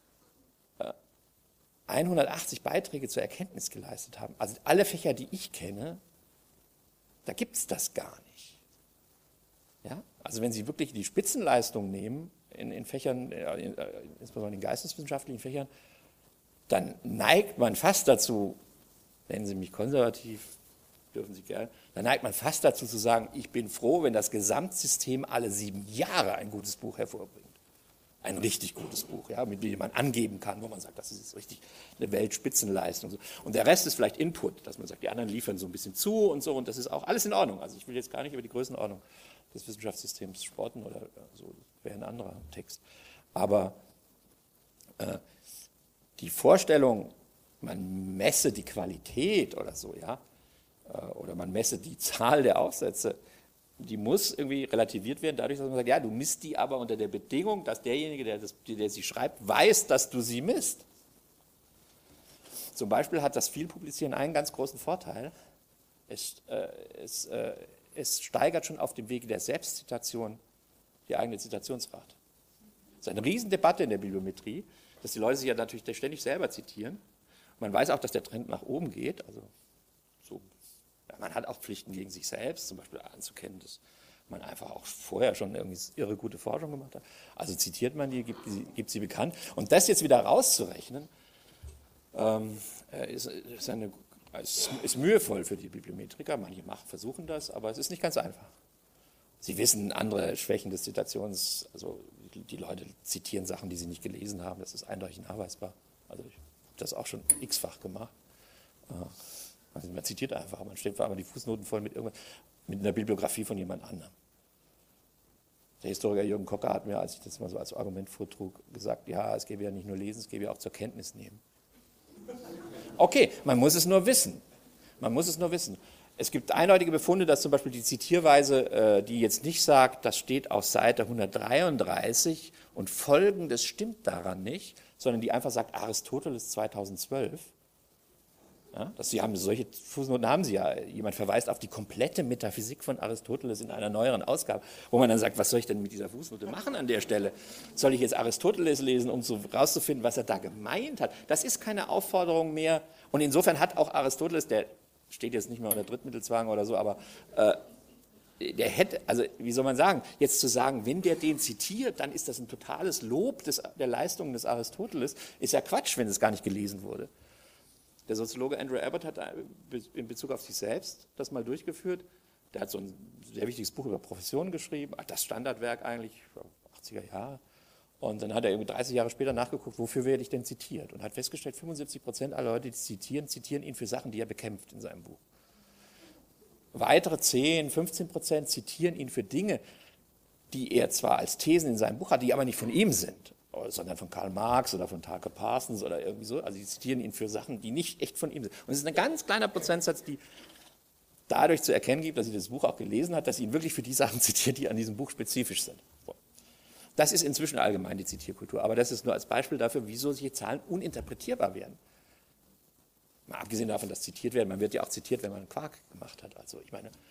180 Beiträge zur Erkenntnis geleistet haben? Also alle Fächer, die ich kenne, da gibt es das gar nicht. Ja? Also wenn Sie wirklich die Spitzenleistung nehmen in Fächern, insbesondere in den geisteswissenschaftlichen Fächern, dann neigt man fast dazu, nennen Sie mich konservativ, dürfen Sie gerne, dann neigt man fast dazu zu sagen, ich bin froh, wenn das Gesamtsystem alle 7 Jahre ein gutes Buch hervorbringt. Ein richtig gutes Buch, ja, mit dem man angeben kann, wo man sagt, das ist jetzt richtig eine Weltspitzenleistung. Und der Rest ist vielleicht Input, dass man sagt, die anderen liefern so ein bisschen zu und so, und das ist auch alles in Ordnung. Also ich will jetzt gar nicht über die Größenordnung des Wissenschaftssystems spotten oder so, das wäre ein anderer Text. Aber die Vorstellung, man messe die Qualität oder so, ja, oder man messe die Zahl der Aufsätze, die muss irgendwie relativiert werden, dadurch, dass man sagt, ja, du misst die aber unter der Bedingung, dass derjenige, der sie schreibt, weiß, dass du sie misst. Zum Beispiel hat das Vielpublizieren einen ganz großen Vorteil. Es steigert schon auf dem Wege der Selbstzitation die eigene Zitationsrate. Das ist eine Riesendebatte in der Bibliometrie, dass die Leute sich ja natürlich ständig selber zitieren. Man weiß auch, dass der Trend nach oben geht. Also so, ja, man hat auch Pflichten gegen sich selbst, zum Beispiel anzukennen, dass man einfach auch vorher schon irgendwie irre gute Forschung gemacht hat. Also zitiert man die, gibt sie bekannt. Und das jetzt wieder rauszurechnen, ist mühevoll für die Bibliometriker. Manche versuchen das, aber es ist nicht ganz einfach. Sie wissen andere Schwächen des Zitations, also die Leute zitieren Sachen, die sie nicht gelesen haben, das ist eindeutig nachweisbar. Also ich habe das auch schon x-fach gemacht. Also man zitiert einfach, man stellt einfach die Fußnoten voll mit einer Bibliografie von jemand anderem. Der Historiker Jürgen Kocker hat mir, als ich das mal so als Argument vortrug, gesagt, ja, es gäbe ja nicht nur Lesen, es gäbe ja auch zur Kenntnis nehmen. Okay, man muss es nur wissen. Man muss es nur wissen. Es gibt eindeutige Befunde, dass zum Beispiel die Zitierweise, die jetzt nicht sagt, das steht auf Seite 133 und Folgendes stimmt daran nicht, sondern die einfach sagt Aristoteles 2012. Ja, solche Fußnoten haben Sie ja. Jemand verweist auf die komplette Metaphysik von Aristoteles in einer neueren Ausgabe, wo man dann sagt, was soll ich denn mit dieser Fußnote machen an der Stelle? Soll ich jetzt Aristoteles lesen, um so rauszufinden, was er da gemeint hat? Das ist keine Aufforderung mehr. Und insofern hat auch Aristoteles, der steht jetzt nicht mehr unter Drittmittelzwang oder so, aber der hätte, also wie soll man sagen, jetzt zu sagen, wenn der den zitiert, dann ist das ein totales Lob der Leistungen des Aristoteles, ist ja Quatsch, wenn es gar nicht gelesen wurde. Der Soziologe Andrew Abbott hat in Bezug auf sich selbst das mal durchgeführt. Der hat so ein sehr wichtiges Buch über Professionen geschrieben, das Standardwerk eigentlich, 80er Jahre. Und dann hat er irgendwie 30 Jahre später nachgeguckt, wofür werde ich denn zitiert? Und hat festgestellt, 75% aller Leute, die zitieren ihn für Sachen, die er bekämpft in seinem Buch. Weitere 10-15% zitieren ihn für Dinge, die er zwar als Thesen in seinem Buch hat, die aber nicht von ihm sind, sondern von Karl Marx oder von Tucker Parsons oder irgendwie so. Also die zitieren ihn für Sachen, die nicht echt von ihm sind. Und es ist ein ganz kleiner Prozentsatz, die dadurch zu erkennen gibt, dass sie das Buch auch gelesen hat, dass sie ihn wirklich für die Sachen zitiert, die an diesem Buch spezifisch sind. So. Das ist inzwischen allgemein die Zitierkultur, aber das ist nur als Beispiel dafür, wieso solche Zahlen uninterpretierbar werden. Mal abgesehen davon, dass zitiert werden, man wird ja auch zitiert, wenn man einen Quark gemacht hat. Also ich meine,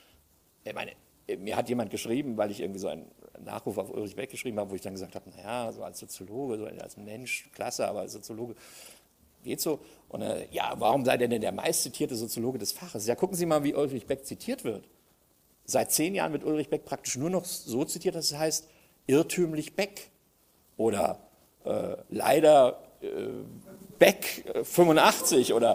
mir hat jemand geschrieben, weil ich irgendwie so einen Nachruf auf Ulrich Beck geschrieben habe, wo ich dann gesagt habe, naja, so als Soziologe, so als Mensch, klasse, aber als Soziologe geht so. Und ja, warum sei denn der meistzitierte Soziologe des Faches? Ja, gucken Sie mal, wie Ulrich Beck zitiert wird. Seit 10 Jahren wird Ulrich Beck praktisch nur noch so zitiert, dass es heißt, irrtümlich Beck oder leider Beck 85 oder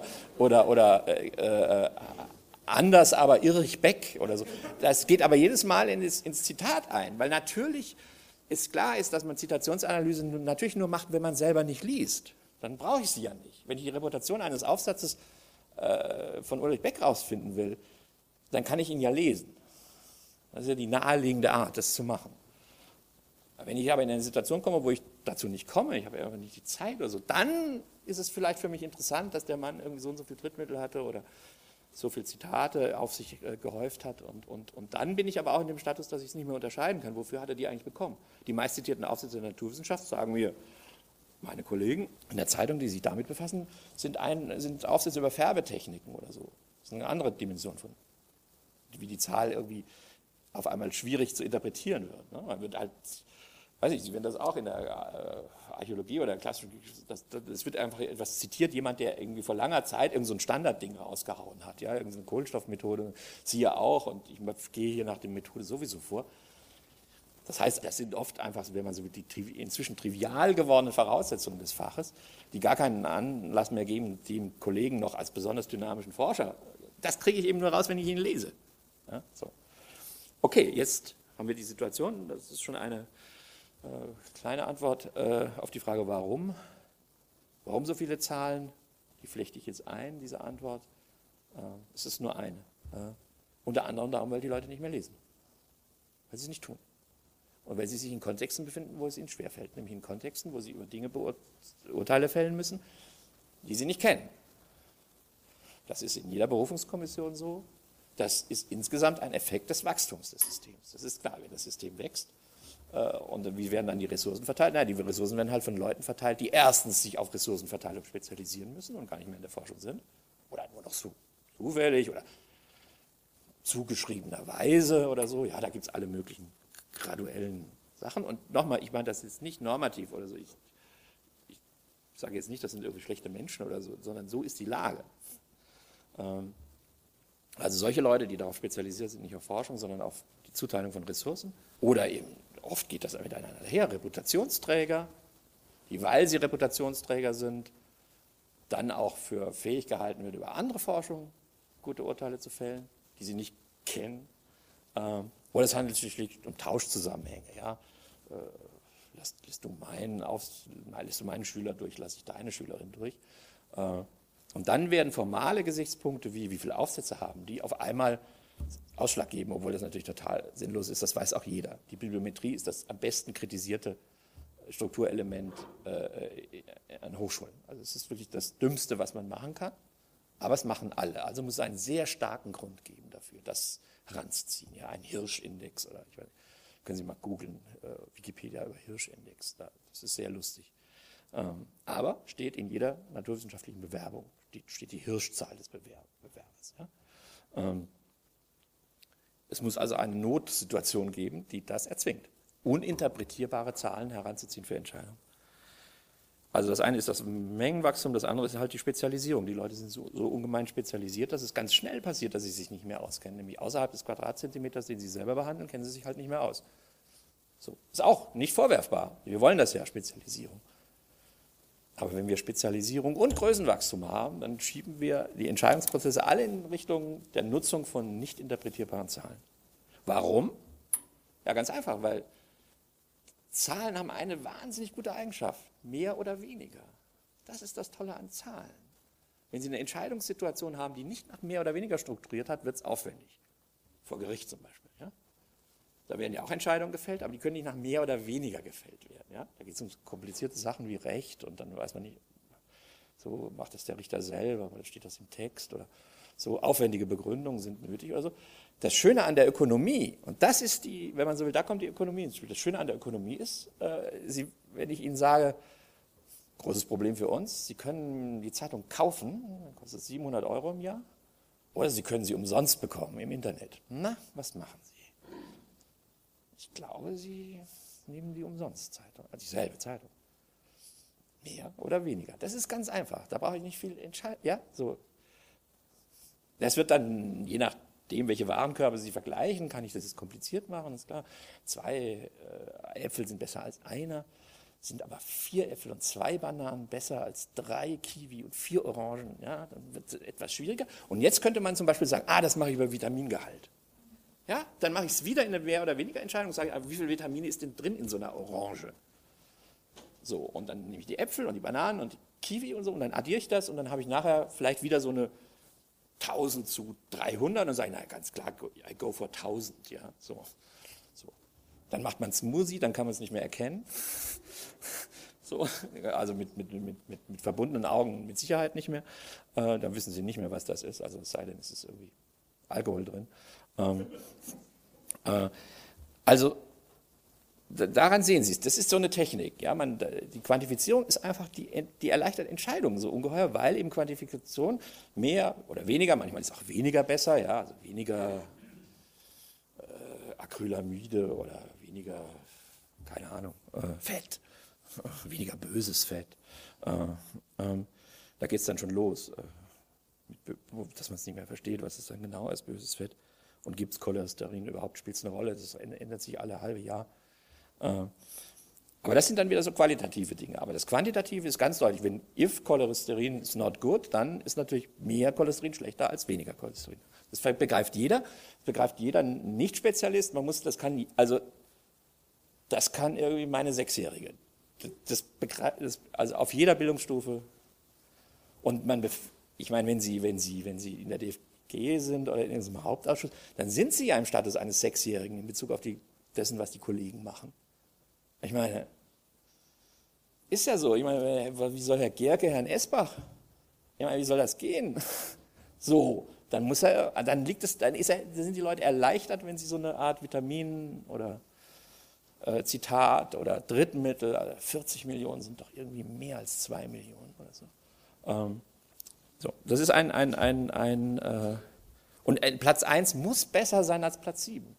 anders, aber Irrich Beck oder so. Das geht aber jedes Mal ins Zitat ein, weil natürlich klar ist, dass man Zitationsanalyse natürlich nur macht, wenn man selber nicht liest. Dann brauche ich sie ja nicht. Wenn ich die Reputation eines Aufsatzes von Ulrich Beck rausfinden will, dann kann ich ihn ja lesen. Das ist ja die naheliegende Art, das zu machen. Wenn ich aber in eine Situation komme, wo ich dazu nicht komme, ich habe ja nicht die Zeit oder so, dann ist es vielleicht für mich interessant, dass der Mann irgendwie so und so viel Drittmittel hatte oder so viele Zitate auf sich gehäuft hat. Und dann bin ich aber auch in dem Status, dass ich es nicht mehr unterscheiden kann. Wofür hat er die eigentlich bekommen? Die meistzitierten Aufsätze der Naturwissenschaft, sagen mir meine Kollegen in der Zeitung, die sich damit befassen, sind Aufsätze über Färbetechniken oder so. Das ist eine andere Dimension von, wie die Zahl irgendwie auf einmal schwierig zu interpretieren wird. Ne? Man wird halt, weiß ich, Sie werden das auch in der Archäologie oder klassischen, das wird einfach etwas zitiert, jemand, der irgendwie vor langer Zeit irgend so ein Standardding rausgehauen hat, ja, irgendeine Kohlenstoffmethode, siehe auch, und ich gehe hier nach der Methode sowieso vor. Das heißt, das sind oft einfach, wenn man so die inzwischen trivial gewordenen Voraussetzungen des Faches, die gar keinen Anlass mehr geben, den Kollegen noch als besonders dynamischen Forscher, das kriege ich eben nur raus, wenn ich ihn lese. Ja, so. Okay, jetzt haben wir die Situation, das ist schon eine kleine Antwort auf die Frage, warum. Warum so viele Zahlen? Die flechte ich jetzt ein, diese Antwort. Es ist nur eine. Unter anderem darum, weil die Leute nicht mehr lesen. Weil sie es nicht tun. Und weil sie sich in Kontexten befinden, wo es ihnen schwerfällt. Nämlich in Kontexten, wo sie über Dinge Urteile fällen müssen, die sie nicht kennen. Das ist in jeder Berufungskommission so. Das ist insgesamt ein Effekt des Wachstums des Systems. Das ist klar, wenn das System wächst. Und wie werden dann die Ressourcen verteilt? Na, die Ressourcen werden halt von Leuten verteilt, die erstens sich auf Ressourcenverteilung spezialisieren müssen und gar nicht mehr in der Forschung sind. Oder nur noch so zufällig oder zugeschriebenerweise oder so. Ja, da gibt es alle möglichen graduellen Sachen. Und nochmal, ich meine, das ist nicht normativ oder so. Ich sage jetzt nicht, das sind irgendwie schlechte Menschen oder so, sondern so ist die Lage. Also solche Leute, die darauf spezialisiert sind, nicht auf Forschung, sondern auf die Zuteilung von Ressourcen. Oder eben, oft geht das miteinander her, Reputationsträger, die, weil sie Reputationsträger sind, dann auch für fähig gehalten wird, über andere Forschung gute Urteile zu fällen, die sie nicht kennen. Oder es handelt sich schlicht um Tauschzusammenhänge. Ja? Lässt du meinen Schüler durch, lasse ich deine Schülerin durch. Und dann werden formale Gesichtspunkte, wie viele Aufsätze haben, die auf einmal Ausschlag geben, obwohl das natürlich total sinnlos ist, das weiß auch jeder. Die Bibliometrie ist das am besten kritisierte Strukturelement an Hochschulen. Also es ist wirklich das Dümmste, was man machen kann, aber es machen alle. Also muss es einen sehr starken Grund geben dafür, das heranzuziehen. Ja, ein Hirschindex oder ich weiß nicht, können Sie mal googeln, Wikipedia über Hirschindex, das ist sehr lustig. Aber steht in jeder naturwissenschaftlichen Bewerbung, steht die Hirschzahl des Bewerbers. Ja? Es muss also eine Notsituation geben, die das erzwingt, uninterpretierbare Zahlen heranzuziehen für Entscheidungen. Also das eine ist das Mengenwachstum, das andere ist halt die Spezialisierung. Die Leute sind so ungemein spezialisiert, dass es ganz schnell passiert, dass sie sich nicht mehr auskennen. Nämlich außerhalb des Quadratzentimeters, den sie selber behandeln, kennen sie sich halt nicht mehr aus. So. Ist auch nicht vorwerfbar. Wir wollen das ja, Spezialisierung. Aber wenn wir Spezialisierung und Größenwachstum haben, dann schieben wir die Entscheidungsprozesse alle in Richtung der Nutzung von nicht interpretierbaren Zahlen. Warum? Ja, ganz einfach, weil Zahlen haben eine wahnsinnig gute Eigenschaft, mehr oder weniger. Das ist das Tolle an Zahlen. Wenn Sie eine Entscheidungssituation haben, die nicht nach mehr oder weniger strukturiert hat, wird es aufwendig. Vor Gericht zum Beispiel. Ja? Da werden ja auch Entscheidungen gefällt, aber die können nicht nach mehr oder weniger gefällt werden. Ja? Da geht es um komplizierte Sachen wie Recht und dann weiß man nicht, so macht das der Richter selber oder steht das im Text oder so aufwendige Begründungen sind nötig oder so. Das Schöne an der Ökonomie, und das ist die, wenn man so will, da kommt die Ökonomie ins Spiel. Das Schöne an der Ökonomie ist, wenn ich Ihnen sage, großes Problem für uns, Sie können die Zeitung kaufen, kostet 700 € im Jahr, oder Sie können sie umsonst bekommen im Internet. Na, was machen Sie? Ich glaube, Sie nehmen die Umsonstzeitung, also dieselbe Zeitung. Mehr oder weniger. Das ist ganz einfach. Da brauche ich nicht viel entscheiden. Ja, so. Das wird dann, je nachdem, welche Warenkörbe Sie vergleichen, kann ich das jetzt kompliziert machen, ist klar. 2 Äpfel sind besser als einer, sind aber 4 Äpfel und 2 Bananen besser als 3 Kiwi und 4 Orangen. Ja, dann wird es etwas schwieriger. Und jetzt könnte man zum Beispiel sagen, das mache ich über Vitamingehalt. Ja, dann mache ich es wieder in eine mehr oder weniger Entscheidung und sage, wie viel Vitamine ist denn drin in so einer Orange? So, und dann nehme ich die Äpfel und die Bananen und die Kiwi und so und dann addiere ich das und dann habe ich nachher vielleicht wieder so eine 1000 zu 300 und dann sage ich, na ganz klar, I go for 1000, ja, so. Dann macht man Smoothie, dann kann man es nicht mehr erkennen. So, also mit verbundenen Augen mit Sicherheit nicht mehr. Dann wissen Sie nicht mehr, was das ist, also es sei denn, es ist irgendwie Alkohol drin. Also daran sehen Sie es, das ist so eine Technik. Ja, die Quantifizierung ist einfach, die erleichtert Entscheidungen so ungeheuer, weil eben Quantifikation mehr oder weniger, manchmal ist auch weniger besser, ja, also weniger Acrylamide oder weniger, keine Ahnung, Fett, weniger böses Fett. Da geht es dann schon los, dass man es nicht mehr versteht, was es dann genau ist, böses Fett. Und gibt es Cholesterin überhaupt, spielt es eine Rolle, das ändert sich alle halbe Jahr. Aber das sind dann wieder so qualitative Dinge. Aber das Quantitative ist ganz deutlich, wenn if Cholesterin is not good, dann ist natürlich mehr Cholesterin schlechter als weniger Cholesterin. Das begreift jeder Nicht-Spezialist. Das kann irgendwie meine 6-Jährige. Also auf jeder Bildungsstufe. Und ich meine, wenn Sie in der DFG sind oder in irgendeinem Hauptausschuss, dann sind Sie ja im Status eines 6-Jährigen in Bezug auf dessen, was die Kollegen machen. Ich meine, ist ja so. Ich meine, wie soll Herr Gerke Herrn Esbach? Ich meine, wie soll das gehen? So, dann sind die Leute erleichtert, wenn sie so eine Art Vitamin oder Zitat oder Drittmittel, also 40 Millionen sind doch irgendwie mehr als 2 Millionen oder so. So, das ist und Platz 1 muss besser sein als Platz 7.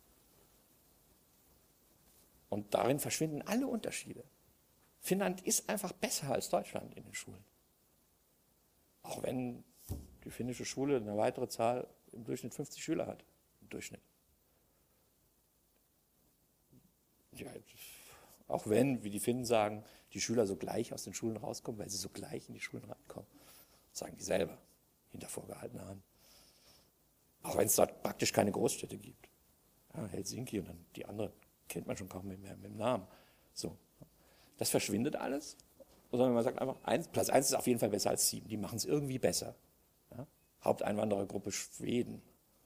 Und darin verschwinden alle Unterschiede. Finnland ist einfach besser als Deutschland in den Schulen. Auch wenn die finnische Schule eine weitere Zahl im Durchschnitt 50 Schüler hat. Im Durchschnitt. Ja, auch wenn, wie die Finnen sagen, die Schüler so gleich aus den Schulen rauskommen, weil sie so gleich in die Schulen reinkommen. Das sagen die selber, hinter vorgehaltener Hand. Auch wenn es dort praktisch keine Großstädte gibt. Ja, Helsinki und dann die andere kennt man schon kaum mehr mit dem Namen. So. Das verschwindet alles. Sondern man sagt einfach, Platz 1 ist auf jeden Fall besser als 7. Die machen es irgendwie besser. Ja? Haupteinwanderergruppe Schweden.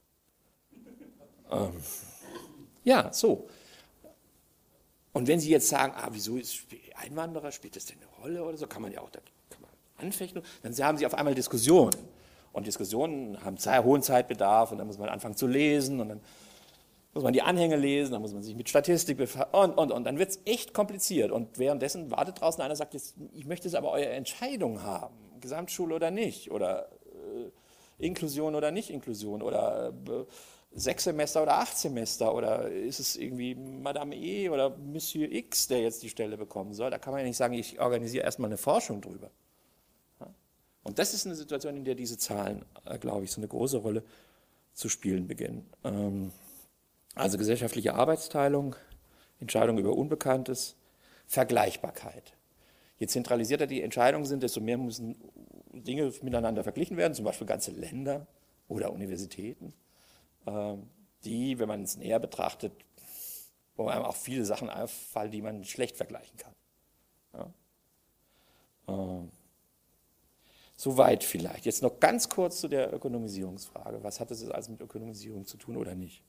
Ja, so. Und wenn Sie jetzt sagen, wieso ist Einwanderer, spielt das denn eine Rolle oder so, kann man anfechten, dann haben Sie auf einmal Diskussionen. Und Diskussionen haben hohen Zeitbedarf und dann muss man anfangen zu lesen und dann muss man die Anhänge lesen, dann muss man sich mit Statistik befassen und dann wird es echt kompliziert. Und währenddessen wartet draußen einer und sagt, jetzt, ich möchte es aber eure Entscheidung haben, Gesamtschule oder nicht, oder Inklusion oder nicht Inklusion, oder 6 Semester oder 8 Semester, oder ist es irgendwie Madame E. oder Monsieur X, der jetzt die Stelle bekommen soll. Da kann man ja nicht sagen, ich organisiere erstmal eine Forschung drüber. Und das ist eine Situation, in der diese Zahlen, glaube ich, so eine große Rolle zu spielen beginnen. Also gesellschaftliche Arbeitsteilung, Entscheidung über Unbekanntes, Vergleichbarkeit. Je zentralisierter die Entscheidungen sind, desto mehr müssen Dinge miteinander verglichen werden, zum Beispiel ganze Länder oder Universitäten, die, wenn man es näher betrachtet, wo einem auch viele Sachen auffallen, die man schlecht vergleichen kann. Ja. Soweit vielleicht. Jetzt noch ganz kurz zu der Ökonomisierungsfrage. Was hat das jetzt alles mit Ökonomisierung zu tun oder nicht?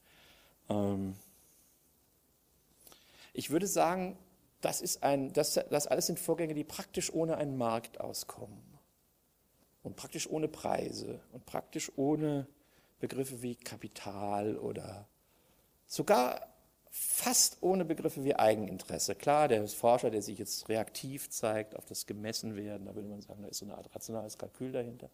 Ich würde sagen, das alles sind Vorgänge, die praktisch ohne einen Markt auskommen und praktisch ohne Preise und praktisch ohne Begriffe wie Kapital oder sogar fast ohne Begriffe wie Eigeninteresse. Klar, der Forscher, der sich jetzt reaktiv zeigt, auf das Gemessenwerden, da würde man sagen, da ist so eine Art rationales Kalkül dahinter.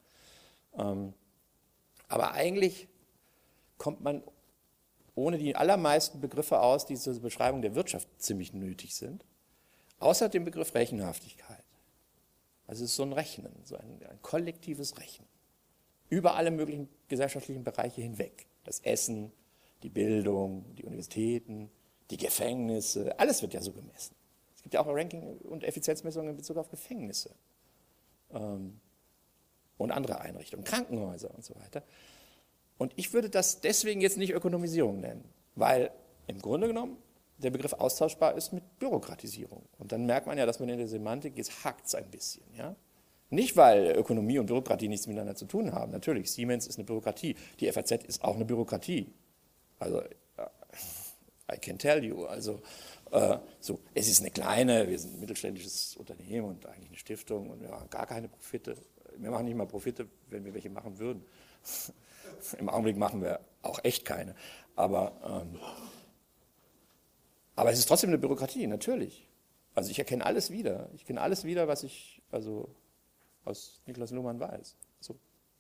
Aber eigentlich kommt man ohne die allermeisten Begriffe aus, die zur Beschreibung der Wirtschaft ziemlich nötig sind, außer dem Begriff Rechenhaftigkeit. Also es ist so ein Rechnen, so ein kollektives Rechnen, über alle möglichen gesellschaftlichen Bereiche hinweg. Das Essen, die Bildung, die Universitäten, die Gefängnisse, alles wird ja so gemessen. Es gibt ja auch Ranking- und Effizienzmessungen in Bezug auf Gefängnisse und andere Einrichtungen, Krankenhäuser und so weiter. Und ich würde das deswegen jetzt nicht Ökonomisierung nennen, weil im Grunde genommen der Begriff austauschbar ist mit Bürokratisierung. Und dann merkt man ja, dass man in der Semantik, jetzt hakt es ein bisschen. Ja? Nicht, weil Ökonomie und Bürokratie nichts miteinander zu tun haben. Natürlich, Siemens ist eine Bürokratie, die FAZ ist auch eine Bürokratie. Also, I can tell you. Also, so, es ist eine kleine, wir sind ein mittelständisches Unternehmen und eigentlich eine Stiftung und wir machen gar keine Profite. Wir machen nicht mal Profite, wenn wir welche machen würden. Im Augenblick machen wir auch echt keine. Aber es ist trotzdem eine Bürokratie, natürlich. Also ich erkenne alles wieder. Ich kenne alles wieder, was ich aus Niklas Luhmann weiß. So.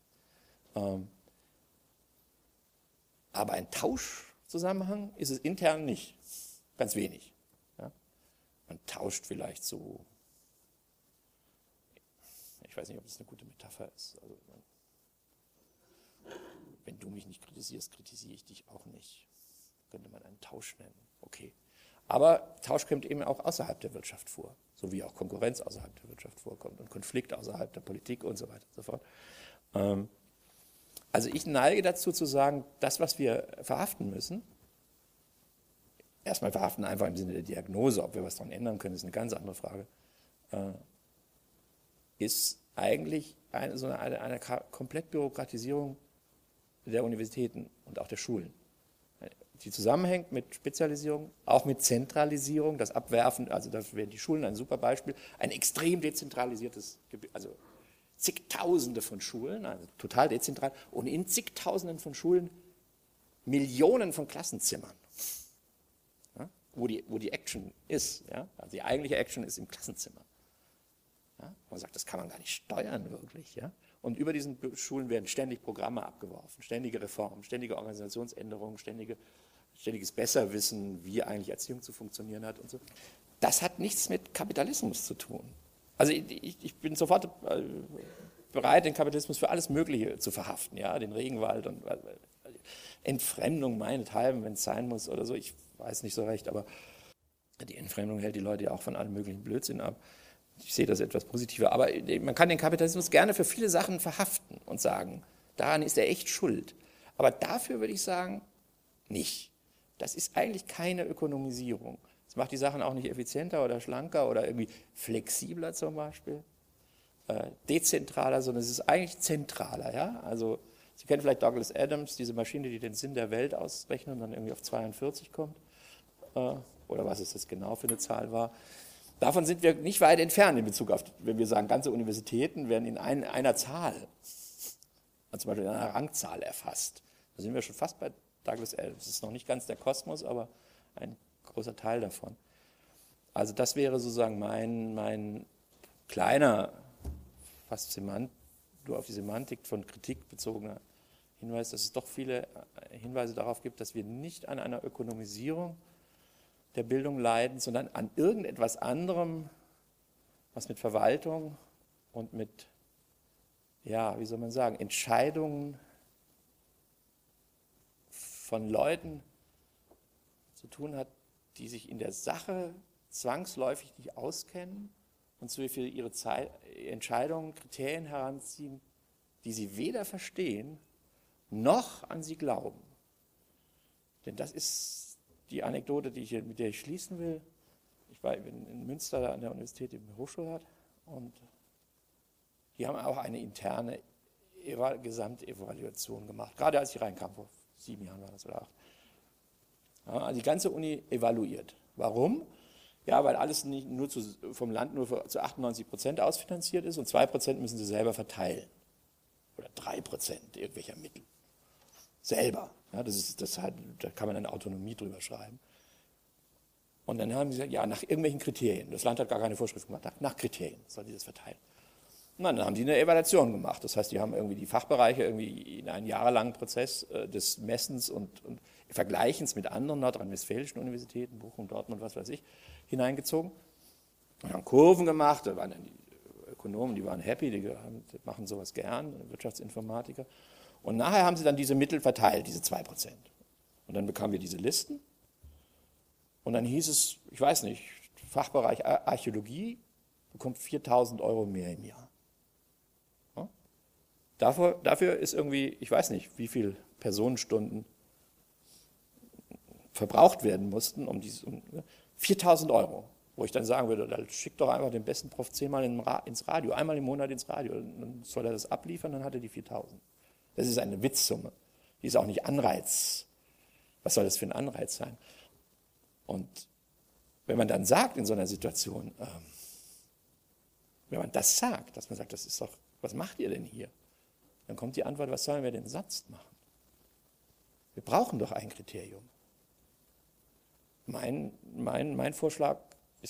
Aber ein Tauschzusammenhang ist es intern nicht. Ganz wenig. Ja? Man tauscht vielleicht so, ich weiß nicht, ob das eine gute Metapher ist. Also, wenn du mich nicht kritisierst, kritisiere ich dich auch nicht. Könnte man einen Tausch nennen. Okay. Aber Tausch kommt eben auch außerhalb der Wirtschaft vor, so wie auch Konkurrenz außerhalb der Wirtschaft vorkommt und Konflikt außerhalb der Politik und so weiter und so fort. Also ich neige dazu zu sagen, das, was wir verhaften müssen, erstmal verhaften einfach im Sinne der Diagnose, ob wir was daran ändern können, ist eine ganz andere Frage, ist eigentlich eine Komplettbürokratisierung der Universitäten und auch der Schulen. Die zusammenhängt mit Spezialisierung, auch mit Zentralisierung, das Abwerfen, also dafür wären die Schulen ein super Beispiel, ein extrem dezentralisiertes Gebiet, also zigtausende von Schulen, also total dezentral, und in zigtausenden von Schulen Millionen von Klassenzimmern, ja, wo die Action ist. Ja, also die eigentliche Action ist im Klassenzimmer. Ja, man sagt, das kann man gar nicht steuern wirklich. Ja. Und über diesen Schulen werden ständig Programme abgeworfen, ständige Reformen, ständige Organisationsänderungen, ständiges Besserwissen, wie eigentlich Erziehung zu funktionieren hat und so. Das hat nichts mit Kapitalismus zu tun. Also ich bin sofort bereit, den Kapitalismus für alles Mögliche zu verhaften, ja, den Regenwald und Entfremdung meinethalben, wenn es sein muss oder so, ich weiß nicht so recht, aber die Entfremdung hält die Leute ja auch von allem möglichen Blödsinn ab. Ich sehe das etwas positiver, aber man kann den Kapitalismus gerne für viele Sachen verhaften und sagen, daran ist er echt schuld. Aber dafür würde ich sagen, nicht. Das ist eigentlich keine Ökonomisierung. Das macht die Sachen auch nicht effizienter oder schlanker oder irgendwie flexibler zum Beispiel, dezentraler, sondern es ist eigentlich zentraler. Ja? Also Sie kennen vielleicht Douglas Adams, diese Maschine, die den Sinn der Welt ausrechnet und dann irgendwie auf 42 kommt, oder was es jetzt genau für eine Zahl war. Davon sind wir nicht weit entfernt in Bezug auf, wenn wir sagen, ganze Universitäten werden in einer Zahl, also zum Beispiel in einer Rangzahl erfasst. Da sind wir schon fast bei Douglas Adams. Das ist noch nicht ganz der Kosmos, aber ein großer Teil davon. Also das wäre sozusagen mein kleiner, fast nur auf die Semantik von Kritik bezogener Hinweis, dass es doch viele Hinweise darauf gibt, dass wir nicht an einer Ökonomisierung der Bildung leiden, sondern an irgendetwas anderem, was mit Verwaltung und mit, ja, wie soll man sagen, Entscheidungen von Leuten zu tun hat, die sich in der Sache zwangsläufig nicht auskennen und so für ihre Entscheidungen Kriterien heranziehen, die sie weder verstehen, noch an sie glauben. Denn das ist die Anekdote, mit der ich schließen will. Ich war in Münster an der Universität im Hochschulrat und die haben auch eine interne Gesamtevaluation gemacht, gerade als ich reinkam, vor 7 Jahren war das oder 8. Ja, also die ganze Uni evaluiert. Warum? Ja, weil alles nicht nur vom Land nur zu 98% ausfinanziert ist und 2% müssen sie selber verteilen. Oder 3% irgendwelcher Mittel. Selber. Ja, da kann man eine Autonomie drüber schreiben. Und dann haben sie gesagt, ja, nach irgendwelchen Kriterien. Das Land hat gar keine Vorschriften gemacht. Nach Kriterien soll die das verteilen. Und dann haben die eine Evaluation gemacht. Das heißt, die haben irgendwie die Fachbereiche irgendwie in einen jahrelangen Prozess des Messens und Vergleichens mit anderen nordrhein-westfälischen Universitäten, Bochum, Dortmund, was weiß ich, hineingezogen. Und haben Kurven gemacht. Da waren dann die Ökonomen, die waren happy, die machen sowas gern, Wirtschaftsinformatiker. Und nachher haben sie dann diese Mittel verteilt, diese 2%. Und dann bekamen wir diese Listen. Und dann hieß es, ich weiß nicht, Fachbereich Archäologie bekommt 4.000 € mehr im Jahr. Ja? Dafür ist irgendwie, ich weiß nicht, wie viele Personenstunden verbraucht werden mussten, 4.000 €. Wo ich dann sagen würde, dann schickt doch einfach den besten Prof 10-mal ins Radio, einmal im Monat ins Radio. Dann soll er das abliefern, dann hat er die 4.000. Das ist eine Witzsumme. Die ist auch nicht Anreiz. Was soll das für ein Anreiz sein? Und wenn man dann sagt in so einer Situation, wenn man das sagt, dass man sagt, das ist doch, was macht ihr denn hier? Dann kommt die Antwort, was sollen wir denn sonst machen? Wir brauchen doch ein Kriterium. Mein Vorschlag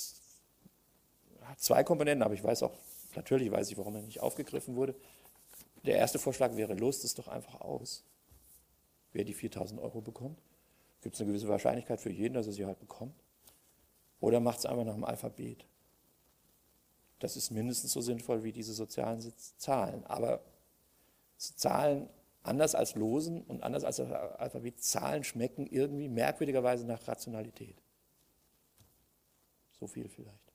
hat 2 Komponenten, aber natürlich weiß ich, warum er nicht aufgegriffen wurde. Der erste Vorschlag wäre, lost es doch einfach aus, wer die 4.000 € bekommt. Gibt es eine gewisse Wahrscheinlichkeit für jeden, dass er sie halt bekommt. Oder macht es einfach nach dem Alphabet. Das ist mindestens so sinnvoll wie diese sozialen Zahlen. Aber Zahlen, anders als Losen und anders als das Alphabet, Zahlen schmecken irgendwie merkwürdigerweise nach Rationalität. So viel vielleicht.